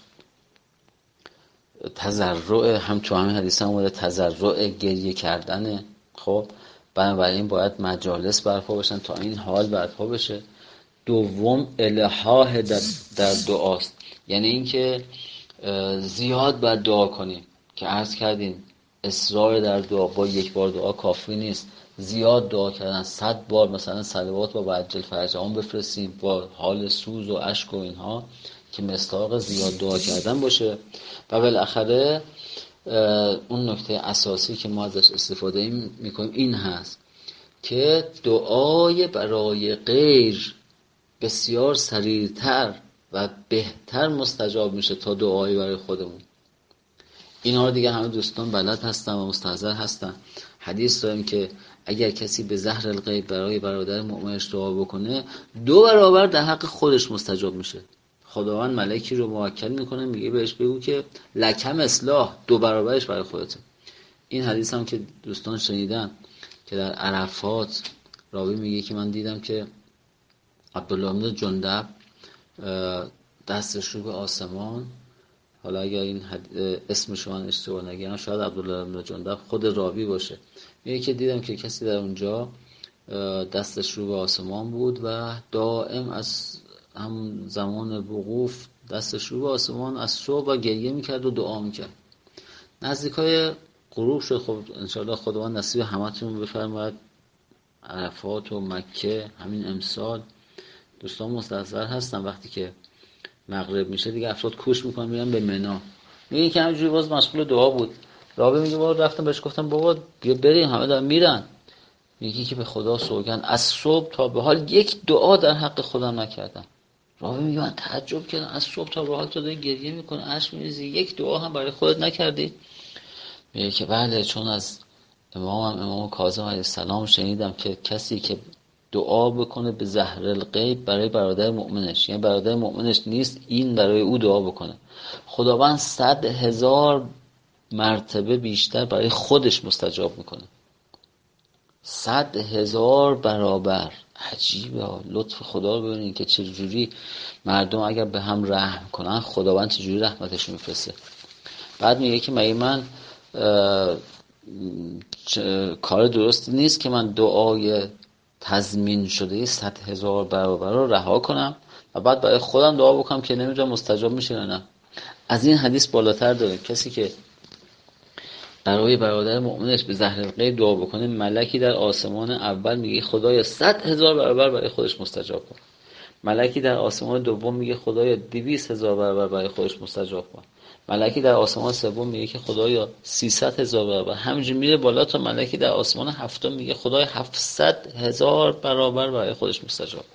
تضرع، هم تو همین حدیث هم اومده تضرع، گریه کردنه. خب بنابراین باید مجالس برپا بشن تا این حال برپا بشه. دوم الحاح در دعاست، یعنی اینکه زیاد باید دعا کنیم که عرض کردیم اصرار در دعا با یک بار دعا کافی نیست، زیاد دعا کردن، 100 بار مثلا صلوات با عجل فرجام بفرستیم با حال سوز و اشک و اینها که مصداق زیاد دعا کردن باشه. و بالاخره اون نکته اساسی که ما ازش استفاده میکنیم این هست که دعای برای غیر بسیار سریعتر و بهتر مستجاب میشه تا دعای برای خودمون. اینا رو دیگه همه دوستان بلد هستن و مستحضر هستن. حدیث داریم که اگر کسی به زهر الغیب برای برادر مؤمنش دعا بکنه 2 برابر در حق خودش مستجاب میشه. خداوند ملکی رو موکل میکنه، میگه بهش بگو که لکم اصلاح، 2 برابرش برای خودته. این حدیث هم که دوستان شنیدن که در عرفات راوی میگه که من دیدم که عبدالله بن جندب دستش رو به آسمان، حالا اگر این اسمش من اشتباه نگم شاید عبدالله بن جندب خود راوی باشه، میگه که دیدم که کسی در اونجا دستش رو به آسمان بود و دائم از هم زمان وقوف دستش رو به آسمان از صبح و گریه میکرد و دعا میکرد. نزدیکای غروب شد. خب انشاءالله خداوند نصیب همتون بفرماید. عرفات و مکه همین امسال دوستان مستحضر هستن وقتی که مغرب میشه دیگه افراد کوش میکنن میرن به منی. میگه که همینجوری باز مشغول دعا بود. رابعه میگه بابا رفتم بهش گفتم بابا بیا بریم همه دارن میرن. میگه که به خدا سوگند از صبح تا به حال یک دعا در حق خودم نکردم. رابعه میگه من تعجب کردم از صبح تا به حال تو داری گریه میکنه اشک میریزی یک دعا هم برای خودت نکردی؟ میگه که بله چون از امام کاظم علیه السلام شنیدم که کسی که دعا بکنه به زهر الغیب برای برادر مؤمنش، یعنی برادر مؤمنش نیست این برای او دعا بکنه، خداوند 100,000 مرتبه بیشتر برای خودش مستجاب میکنه. 100,000 برابر. عجیبه. لطف خدا رو ببینید که چجوری مردم اگر به هم رحم کنن خداوند چجوری رحمتش میفرسته. بعد میگه که مگه من کار درستی نیست که من دعای تضمین شده 100,000 برابر رو رها کنم و بعد برای خودم دعا بکنم که نمیدونم مستجاب میشه یا نه. از این حدیث بالاتر داره کسی که برای برادر مؤمنش به زهر الغیب دعا بکنه ملکی در آسمان اول میگه خدایا 100,000 برابر برای خودش مستجاب کن. ملکی در آسمان دوم میگه خدایا 200,000 برابر برای خودش مستجاب کن. ملکی در آسمان سوم میگه که خدایا 300,000 برابر. همینجوری میره بالا تا ملکی در آسمان هفتم میگه خدایا 700,000 برابر برای خودش مستجاب کن.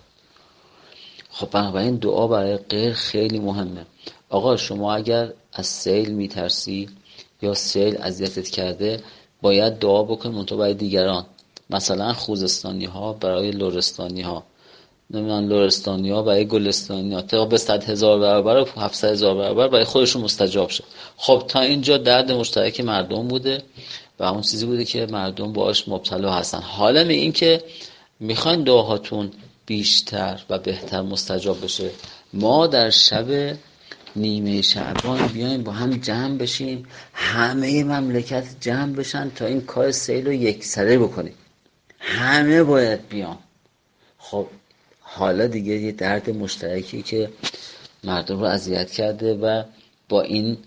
خب بنابراین دعا برای غیر خیلی مهمه. آقا شما اگر از سیل میترسی یا سیل اذیتت کرده باید دعا بکن منتها برای دیگران. مثلا خوزستانی ها برای لرستانی ها، نمیدونم لرستانی ها برای گلستانی ها، تا به 100,000 برابر و 700,000 برابر برای خودشون مستجاب شد. خب تا اینجا درد مشترک مردم بوده و اون چیزی بوده که مردم باهاش مبتلا هستن. حالا می این که میخواین دعاهاتون بیشتر و بهتر مستجاب بشه، ما در شب نیمه شعبان بیایم با هم جمع بشیم، همه مملکت جمع بشن تا این کار سیل رو یکسره بکنیم. همه باید بیان. خب حالا دیگه یه درد مشترکی که مردم رو اذیت کرده و با این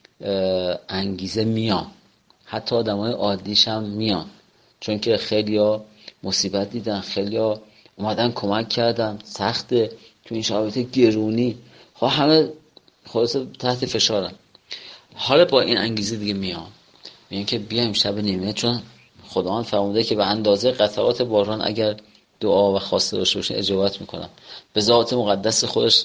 انگیزه میان، حتی آدمای عادیش هم میان، چون که خیلیا مصیبت دیدن، خیلیا اومدن کمک کردن، سخته تو این شرایط گرونی، خب همه خلاصه تحت فشارن. حالا با این انگیزه دیگه میان که بیایم شب نیمه، چون خداوند فرموده که به اندازه قطرات باران اگر دعا و خواسته داشته باشه اجابت میکنم. به ذات مقدس خودش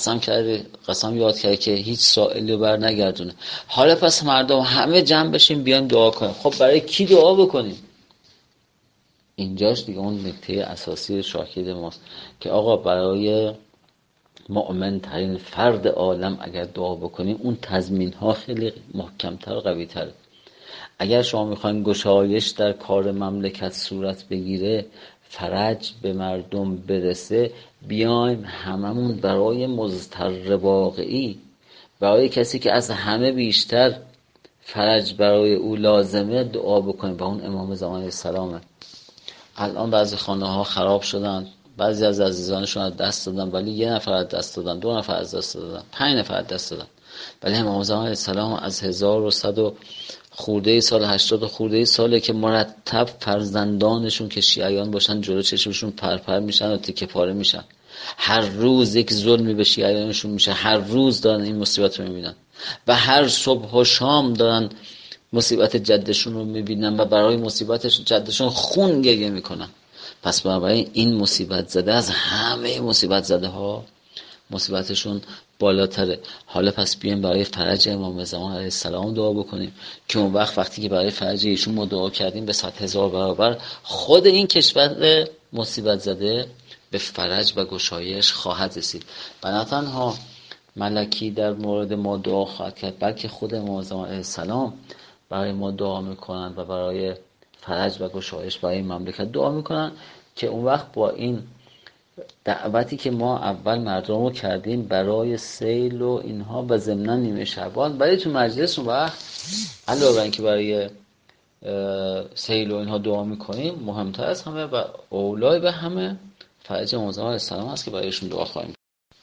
قسم یاد کرده که هیچ سائلی رو بر نگردونه. حالا پس مردم همه جمع بشیم بیایم دعا کنیم. خب برای کی دعا بکنیم؟ اینجاش دیگه اون نکته اساسی شاهد ماست که آقا برای مؤمن ترین فرد عالم اگر دعا بکنیم اون تضمین ها خیلی محکمتر و قوی تره. اگر شما میخواین گشایش در کار مملکت صورت بگیره، فرج به مردم برسه، بیایم هممون برای مضطر واقعی، برای کسی که از همه بیشتر فرج برای او لازمه دعا بکنیم و اون امام زمان علیه السلامه. الان بعضی خانه ها خراب شدن، بعضی از عزیزانشون از دست دادن، ولی 1 نفر از دست دادن، 2 نفر از دست دادن، 5 نفر از دست دادن، ولی امام زمان علیه السلام از 1100 خورده سال 80 خورده ساله که مرتب فرزندانشون که شیعیان باشن جلو چشمشون پرپر میشن و تکه پاره میشن. هر روز یک ظلمی به شیعیانشون میشه، هر روز دارن این مصیبت رو میبینن و هر صبح و شام دارن مصیبت جدشون رو میبینن و برای مصیبت جدشون خون گریه میکنن. پس بنابراین این مصیبت زده از همه مصیبت زده ها مصیبتشون بالاتره. حالا پس بیایم برای فرج امام زمان علیه السلام دعا بکنیم که اون وقتی که برای فرج ایشون ما دعا کردیم به 100,000 برابر خود این کشور مصیبت زده به فرج و گشایش خواهد رسید. و نه تنها ملکی در مورد ما دعا خواهد کرد، بلکه خود امام زمان علیه السلام برای ما دعا میکنن و برای فرج و گشایش برای مملکت دعا میکنن که اون وقت با این دعوتی که ما اول مردم رو کردیم برای سیل و اینها و ضمن نیمه شعبان، برای تو مجلس اون وقت علاوه بر اینکه برای سیل و اینها دعا میکنیم، مهمتر از همه و اولای به همه فرج امام زمان علیه السلام هست که برایشون دعا خواهیم.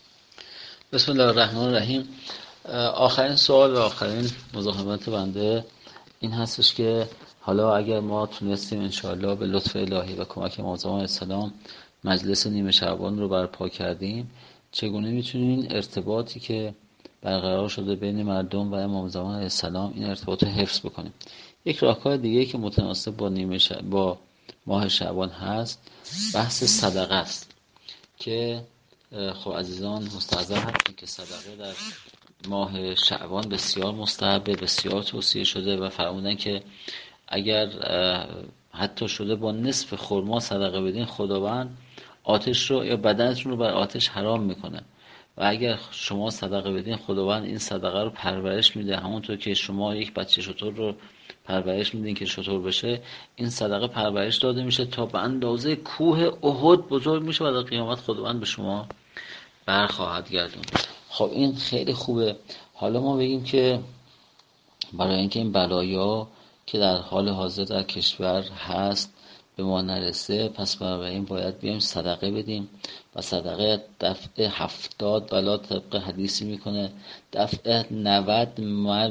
بسم الله الرحمن الرحیم. آخرین سوال و آخرین مزاحمت بنده این هستش که حالا اگر ما تونستیم انشاءالله به لطف الهی و کمک امام زمان علیه السلام مجلس نیمه شعبان رو برپا کردیم، چگونه میتونیم این ارتباطی که برقرار شده بین مردم و امام زمان علیه السلام این ارتباط رو حفظ بکنیم. یک راهکار دیگه که متناسب با ماه شعبان هست بحث صدقه است که خب عزیزان مستحضر هستیم که صدقه در ماه شعبان بسیار مستحبه، بسیار توصیه شده و فرمودن که اگر حتی شده با نصف خرما صدقه بدین خداوند آتش رو یا بدنتون رو بر آتش حرام میکنه و اگر شما صدقه بدین خداوند این صدقه رو پرورش میده. همونطور که شما یک بچه شتر رو پرورش میدین که شتر بشه، این صدقه پرورش داده میشه تا به اندازه کوه احد بزرگ میشه و در قیامت خداوند به شما برخواهد گردون. خب این خیلی خوبه. حالا ما بگیم که برای اینکه این بلایا که در حال حاضر در کشور هست به ما نرسه، پس بنابراین باید بیایم صدقه بدیم و صدقه دفع 70 بلا طبق حدیثی میکنه، دفع 90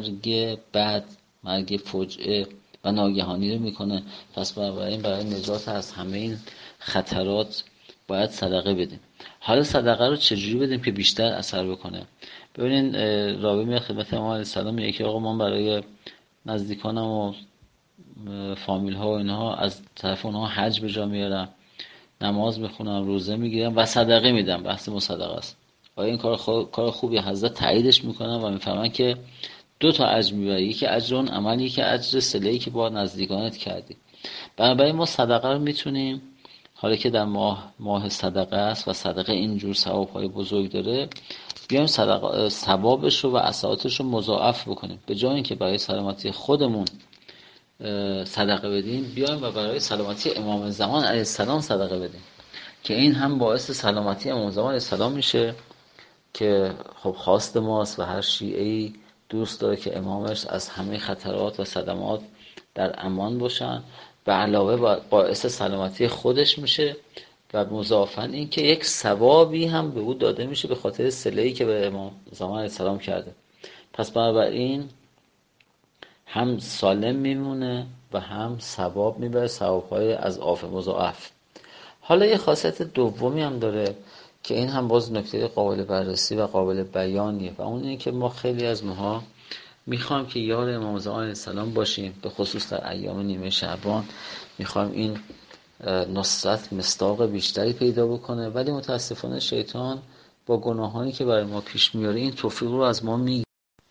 مرگ فجعه و ناگهانی رو میکنه. پس بنابراین برای نجات از همه این خطرات باید صدقه بدیم. حالا صدقه رو چجوری بدیم که بیشتر اثر بکنه؟ ببینین راوی میاد خدمت امام علیه السلام میگه که آقا من برای نزدیکانم و فامیل ها و اینها از طرف اونها حج به جا میارم، نماز میخونم، روزه میگیرم و صدقه میدم. بحث مصدقه است. آیا این کار خوبی؟ حضرت تاییدش میکنن و میفهمن که 2 تا اجر میبری، یکی اجر اون عمل، یکی اجر صله‌ای که با نزدیکانت کردی. بنابراین ما صدقه رو میتونیم، حالا که در ماه صدقه است و صدقه اینجور ثواب‌های بزرگ داره، بیایم ثوابش رو و اثراتش رو مضاعف بکنیم. به جای اینکه برای سلامتی خودمون صدقه بدیم، بیایم و برای سلامتی امام زمان علیه السلام صدقه بدیم که این هم باعث سلامتی امام زمان علیه السلام میشه که خب خواست ماست و هر شیعه‌ای دوست داره که امامش از همه خطرات و صدمات در امان باشن و علاوه باعث سلامتی خودش میشه و مضافاً این که یک ثوابی هم به او داده میشه به خاطر صله‌ای که به امام زمان علیه السلام کرده. پس بنابراین هم سالم میمونه و هم ثواب میبره، ثواب‌های از عاف مضاعف. حالا یه خاصیت دومی هم داره که این هم باز نکته قابل بررسی و قابل بیانیه و اون اینه که ما خیلی از ماها میخوایم که یار امام زمان علیه السلام باشیم، به خصوص در ایام نیمه شعبان میخوایم این نصرت مصداق بیشتری پیدا بکنه، ولی متاسفانه شیطان با گناهانی که برای ما پیش میاره این توفیق رو از ما میگیره.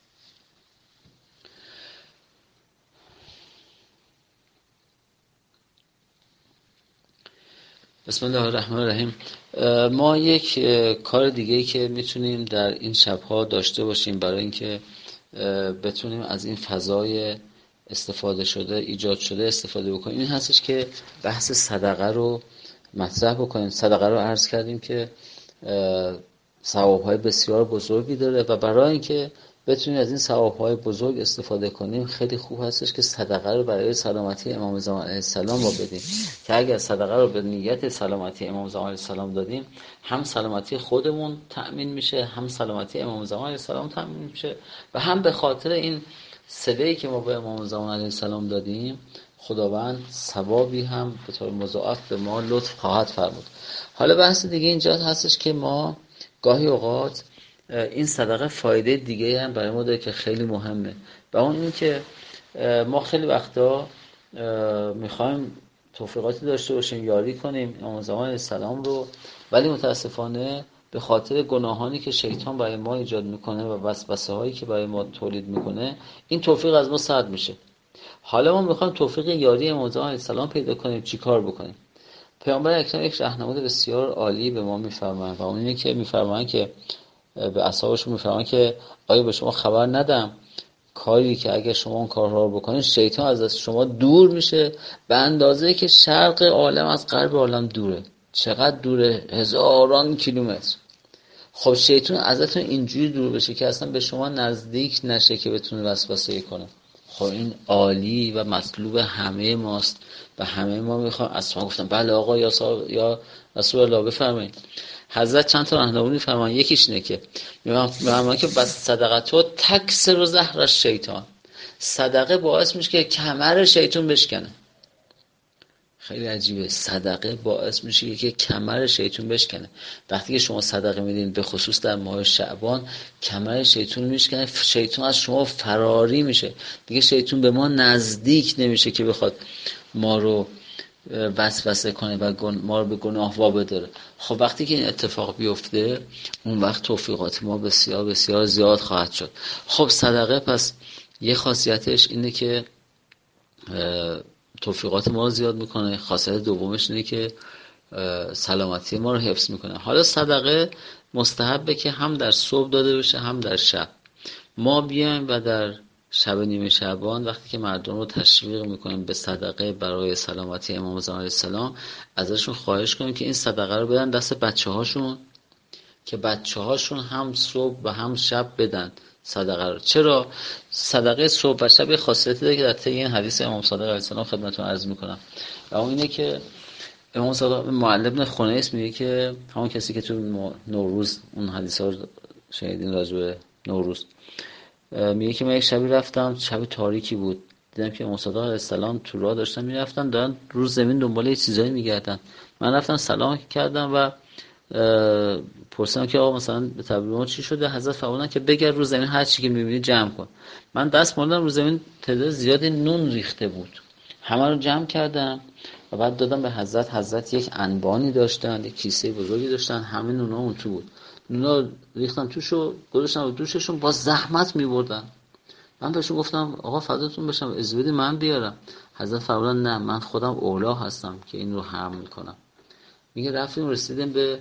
بسم الله الرحمن الرحیم. ما یک کار دیگه‌ای که میتونیم در این شب‌ها داشته باشیم برای اینکه بتونیم از این فضای استفاده شده ایجاد شده استفاده بکنیم، این هستش که بحث صدقه رو مطرح بکنیم. صدقه رو عرض کردیم که ثواب‌های بسیار بزرگی داره و برای اینکه بتونیم از این ثواب‌های بزرگ استفاده کنیم خیلی خوب هستش که صدقه رو برای سلامتی امام زمان علیه السلام ما بدیم که اگر صدقه رو به نیت سلامتی امام زمان علیه السلام دادیم، هم سلامتی خودمون تأمین میشه، هم سلامتی امام زمان علیه السلام تأمین میشه و هم به خاطر این صله‌ای که ما به امام زمان علیه السلام دادیم خداوند ثوابی هم به طور مضاعف به ما لطف خواهد فرمود. حالا بحث دیگه اینجا هستش که ما گاهی اوقات این صدقه فایده دیگه هم برای ما داره که خیلی مهمه و اون این که ما خیلی وقتا میخوایم توفیقاتی داشته باشیم، یاری کنیم امام زمان علیه السلام رو، ولی متاسفانه به خاطر گناهانی که شیطان برای ما ایجاد میکنه و وسوسه هایی که برای ما تولید میکنه این توفیق از ما سلب میشه. حالا ما میخوایم توفیق یاری امام زمان علیه السلام پیدا کنیم، چی کار بکنیم؟ پیامبر اکرم یک راهنمای بسیار عالی به ما میفرمایند و اون اینه که میفرمایند که به اصحابشون میفرمایند که آیا به شما خبر ندم کاری که اگر شما اون کارها رو بکنید شیطان از شما دور میشه به اندازه‌ای که شرق عالم از غرب عالم دوره. چقدر دوره؟ 1000 کیلومتر. خب شیطان ازتون اینجوری دور بشه که اصلا به شما نزدیک نشه که بتونه وسوسه کنه. خب این عالی و مطلوب همه ماست و همه ما میخوام. اصلا گفتم بله آقا یا رسول الله بفرمایید. حضرت چند تا راهنمایی میفرمایند. یکیش اینه که میفرمایند که بس صدقاتو تکسر زهر شیطان، صدقه باعث میشه که کمر شیطان بشکنه. خیلی عجیبه. صدقه باعث میشه که کمر شیطان بشکنه. وقتی که شما صدقه میدین، به خصوص در ماه شعبان، کمر شیطان میشکنه، شیطان از شما فراری میشه دیگه. شیطان به ما نزدیک نمیشه که بخواد ما رو وسوسه کنه و ما رو به گناه وابداره. خب وقتی که این اتفاق بیفته، اون وقت توفیقات ما بسیار بسیار زیاد خواهد شد. خب صدقه پس یه خاصیتش اینه که توفیقات ما رو زیاد میکنه. خاصیت دومش اینه که سلامتی ما رو حفظ میکنه. حالا صدقه مستحبه که هم در صبح داده بشه هم در شب. ما بیایم و در شب نیمه شعبان وقتی که مردم رو تشویق میکنیم به صدقه برای سلامتی امام زمان علیه السلام، ازشون خواهش کنیم که این صدقه رو بدن دست بچه هاشون، که بچه هاشون هم صبح و هم شب بدن صدقه رو. چرا؟ صدقه صبح و شب خاصیتی داره که در طی این حدیث امام صادق علیه السلام خدمتتون عرض میکنم، و اون اینه که امام صادق معلم ابن خنیس میگه که همون کسی که تو نوروز اون حدیث ها رو شنیدین راجع به نوروز، میگه که من یک شبی رفتم، شب تاریکی بود، دیدم که امام صادق علیه السلام تو راه داشتن میرفتن، دارن رو زمین دنبال یه چیزایی میگردن. من رفتم سلام کردم و پرسیدم که آقا مثلا به تعبیر ما چی شده؟ حضرت فرمودن که بگرد رو زمین هر چی که میبینی جمع کن. من دست ماندم، رو زمین تعداد زیادی نون ریخته بود، همه رو جمع کردم و بعد دادم به حضرت. حضرت یک انبانی داشتن، یک کیسه بزرگی داشتن، همه نونا اون تو بود. نونا ریختم توش و گذاشتم رو دوششون، با زحمت میبردن. من بهشون گفتم آقا فداتون بشم، اجازه بدید من بیارم. حضرت فرمودن نه، من خودم اولا هستم که این رو حمل کنم. میگه رفتیم رسیدیم به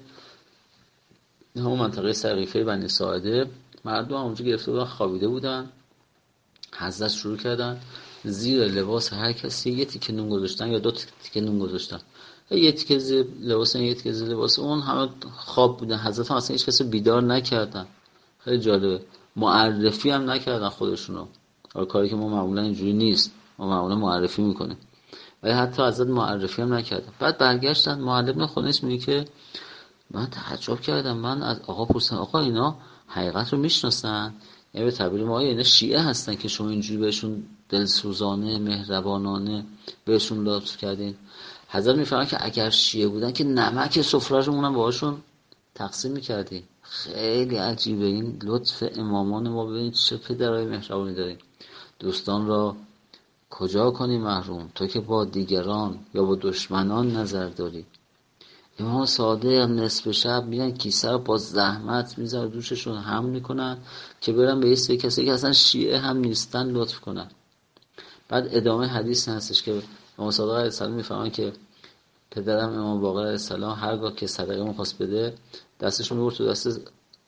همون منطقه سقیفه بنی ساعده، مردم اونجا گرفته بودن خوابیده بودن. حضرت شروع کردن زیر لباس هر کسی یه تیکه نون گذاشتن یا 2 تیکه نون گذاشتن، یه تیکه زیر لباس یه تیکه زیر لباس اون، همه خواب بودن. حضرت هم اصلا هیچ کسی بیدار نکردن. خیلی جالبه، معرفی هم نکردن خودشونو، کاری که ما معمولا اینجوری نیست، ما معمولا معرفی میکنیم، ولی حتی حضرت معرفی هم نکردن. بعد برگشتن، معلم ابن خنیس میگه که من تعجب کردم، من از آقا پرسیدم آقا اینا حقیقت رو میشناسن؟ یعنی به تعبیر ما اینا شیعه هستن که شما اینجوری بهشون دلسوزانه مهربانانه بهشون لطف کردین؟ حضرت میفهمن که اگر شیعه بودن که نمک سفرهشون هم باهاشون تقسیم میکردی. خیلی عجیبه این لطف امامان ما. ببینید چه پدرای مهربانی داریم. دوستان را کجا کنی محروم، تو که با دیگران یا با دشمنان نظر داری. امام صادق نصف شب میرن کیسه رو با زحمت میذارن دوششون حمل میکنن که برن به یه کسی که اصلا شیعه هم نیستن لطف کنن. بعد ادامه حدیث هستش که امام صادق علیه السلام میفهمن که پدرم امام باقر علیه السلام هرگاه که صدقه میخواست بده دستش رو میبرد تو دست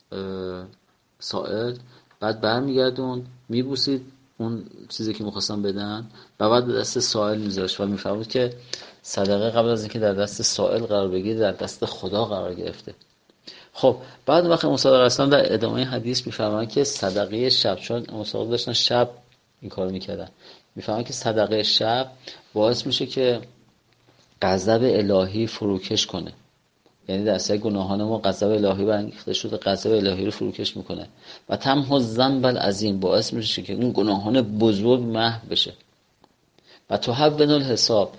سائل، بعد برمیگردون میبوسید اون چیزی که میخواستن بدن و بعد به دست سائل میذاشت و میفهمید که صدقه قبل از اینکه در دست سائل قرار بگیره در دست خدا قرار گرفته. خب بعد وقت امام صادق اصلا در ادامه حدیث میفهمن که صدقه شب، چون امام صادق داشتن شب این کارو میکردن، میفهمن که صدقه شب باعث میشه که غضب الهی فروکش کنه. یعنی در سر گناهان ما غضب الهی برانگیخته شده، غضب الهی رو فروکش میکنه و تمحو الذنب العظیم، باعث میشه که اون گناهان بزرگ محو بشه و تهون الحساب.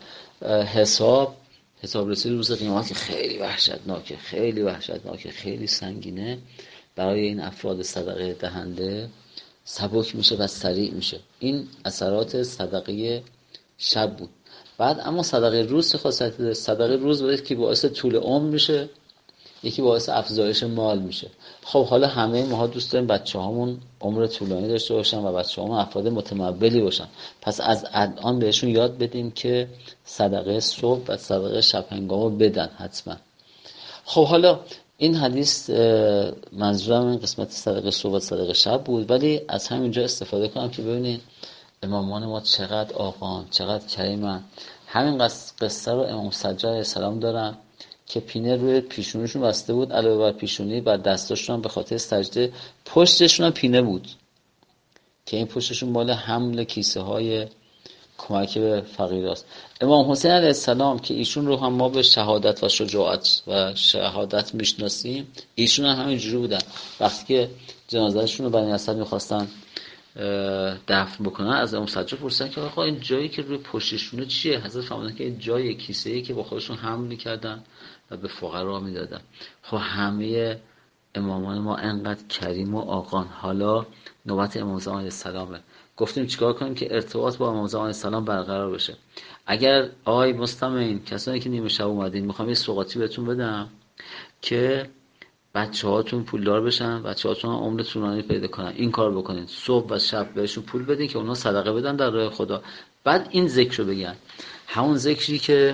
حساب رسید روز قیامت که خیلی وحشتناکه، خیلی وحشتناکه، خیلی سنگینه، برای این افراد صدقه دهنده سبک میشه و سریع میشه. این اثرات صدقه شب بود. بعد اما صدقه روز چه خاصیتی داره؟ صدقه روز باید که باعث طول عمر میشه، یکی باعث افزایش مال میشه. خب حالا همه ماها دوست داریم بچه‌هامون عمر طولانی داشته باشن و بچه‌هامون افراد متمولی باشن، پس از الان بهشون یاد بدیم که صدقه صبح و صدقه شب هنگام بدن حتما. خب حالا این حدیث منظورم این قسمت صدقه صبح و صدقه شب بود، ولی از همینجا استفاده کنم که ببینید امامان ما چقدر آقان، چقدر کریمن. همین قصه رو امام سجاد علیه السلام دارن که پینه روی پیشونیشون بسته بود، علاوه بر پیشونی بر دستاشون هم به خاطر سجده پشتشون هم پینه بود که این پشتشون مال حمل کیسه های کمک به فقیراست. امام حسین علیه السلام که ایشون رو هم ما به شهادت و شجاعت و شهادت میشناسیم، ایشون هم همینجوری بودن. وقتی که جنازهشون رو بنی اسد میخواستن دفن بکنن از امام سجاد پرسیدن که آقا این جایی که روی پشتشونه چیه؟ حضرت فرمودن که این جای کیسه‌ای که با خودشون حمل می‌کردن و به فقرا میدادن. خب همه امامان ما انقدر کریم و آقان. حالا نوبت امام زمان علیه السلامه. گفتیم چیکار کنیم که ارتباط با امام زمان علیه السلام برقرار بشه. اگر آقای مستمعین، کسانی که نیمه شب اومدین، میخوام یه سوغاتی بهتون بدم که بچه‌هاتون پولدار بشن، بچه‌هاتون عمر طولانی پیدا کنن. این کار بکنین، صبح و شب بهشون پول بدین که اونا صدقه بدن در راه خدا. بعد این ذکر رو بگن، همون ذکری که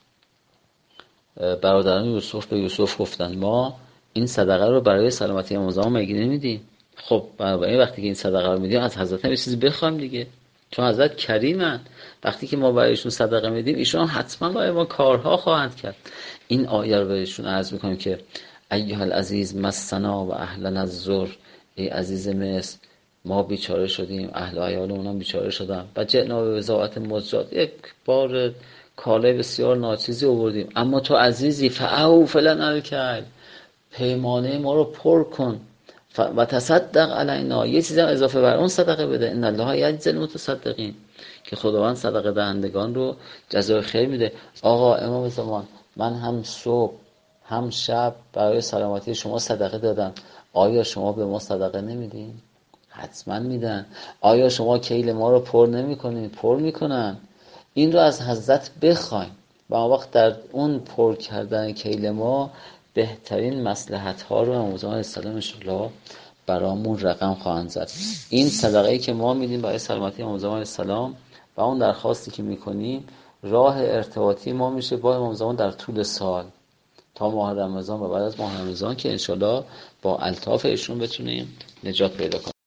برادران یوسف به یوسف گفتن ما این صدقه رو برای سلامتی امام زمان مگه نمیدیم؟ خب برای وقتی که این صدقه رو میدیم از حضرت یه چیزی بخوایم دیگه، چون حضرت کریمن. وقتی که ما برایشون صدقه میدیم ایشون حتما برای ما کارها خواهند کرد. این آیه رو بهشون عرض میکنیم که ایها العزیز مسنا و اهلنا الضر، ای عزیز مصر ما بیچاره شدیم، اهل و عیالمون هم بیچاره شدن، و جئنا به بضاعت مزجات، یک بار کالای بسیار ناچیزی آوردیم، اما تو عزیزی فاوف لنا الکیل، پیمانه ما رو پر کن، و تصدق علینا، یه چیزی هم اضافه بر اون صدقه بده، ان الله یجزی المتصدقین، که خداوند صدقه دهندگان رو جزای خیر میده. آقا امام زمان، من هم صبح هم شب برای سلامتی شما صدقه دادم، آیا شما به ما صدقه نمیدین؟ حتما میدن. آیا شما کیل ما رو پر نمیکنین؟ پر میکنن. این رو از حضرت بخوایم و اون وقت در اون پر کردن کیل ما بهترین مصلحت ها رو امام زمان علیه السلام انشالله برامون رقم خواهند زد. این صدقه‌ای که ما میدیم برای سلامتی امام زمان علیه السلام و اون درخواستی که میکنیم راه ارتباطی ما میشه با امام زمان در طول سال تا ماه رمضان و بعد از ماه رمضان که انشالله با الطاف ایشون بتونیم نجات پیدا کنیم.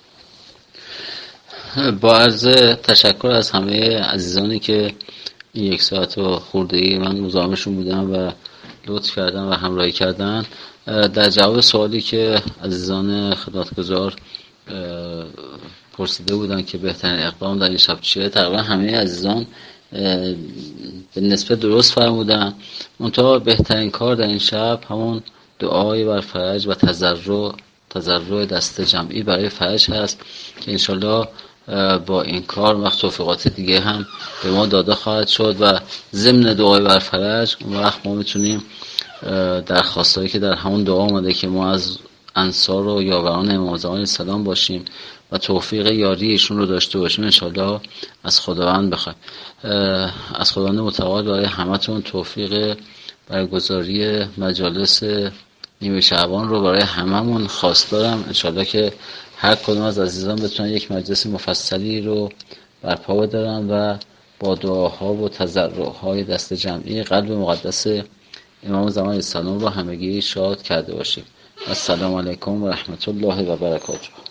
با عرض تشکر از همه عزیزانی که این 1 ساعت و خورده‌ای من مزاحمشون بودم و لطف کردن و همراهی کردن. در جواب سوالی که عزیزان خدمتگزار پرسیده بودن که بهترین اقدام در این شب چیه، تقریبا همه عزیزان به نسبت درست فرمودن. منتها بهترین کار در این شب همون دعای بر فرج و تضرع دست جمعی برای فرج هست که انشالله با این کار وقت توفیقات دیگه هم به ما داده خواهد شد و ضمن دعای بر فرج اون وقت ما میتونیم درخواستایی که در همون دعا اومده که ما از انصار و یاوران امام زمان علیه السلام باشیم و توفیق یاری ایشون رو داشته باشیم انشالله از خداوند بخوایم. از خداوند متعال برای همتون توفیق برگزاری مجالس نیمه شعبان رو برای هممون خواستارم. انشالله که هر کدوم از عزیزان بتونن یک مجلس مفصلی رو برپا بدارن و با دعاها و تضرعهای دست جمعی قلب مقدس امام زمان علیه السلام رو همگی شاد کرده باشیم. السلام علیکم و رحمت الله و برکاته.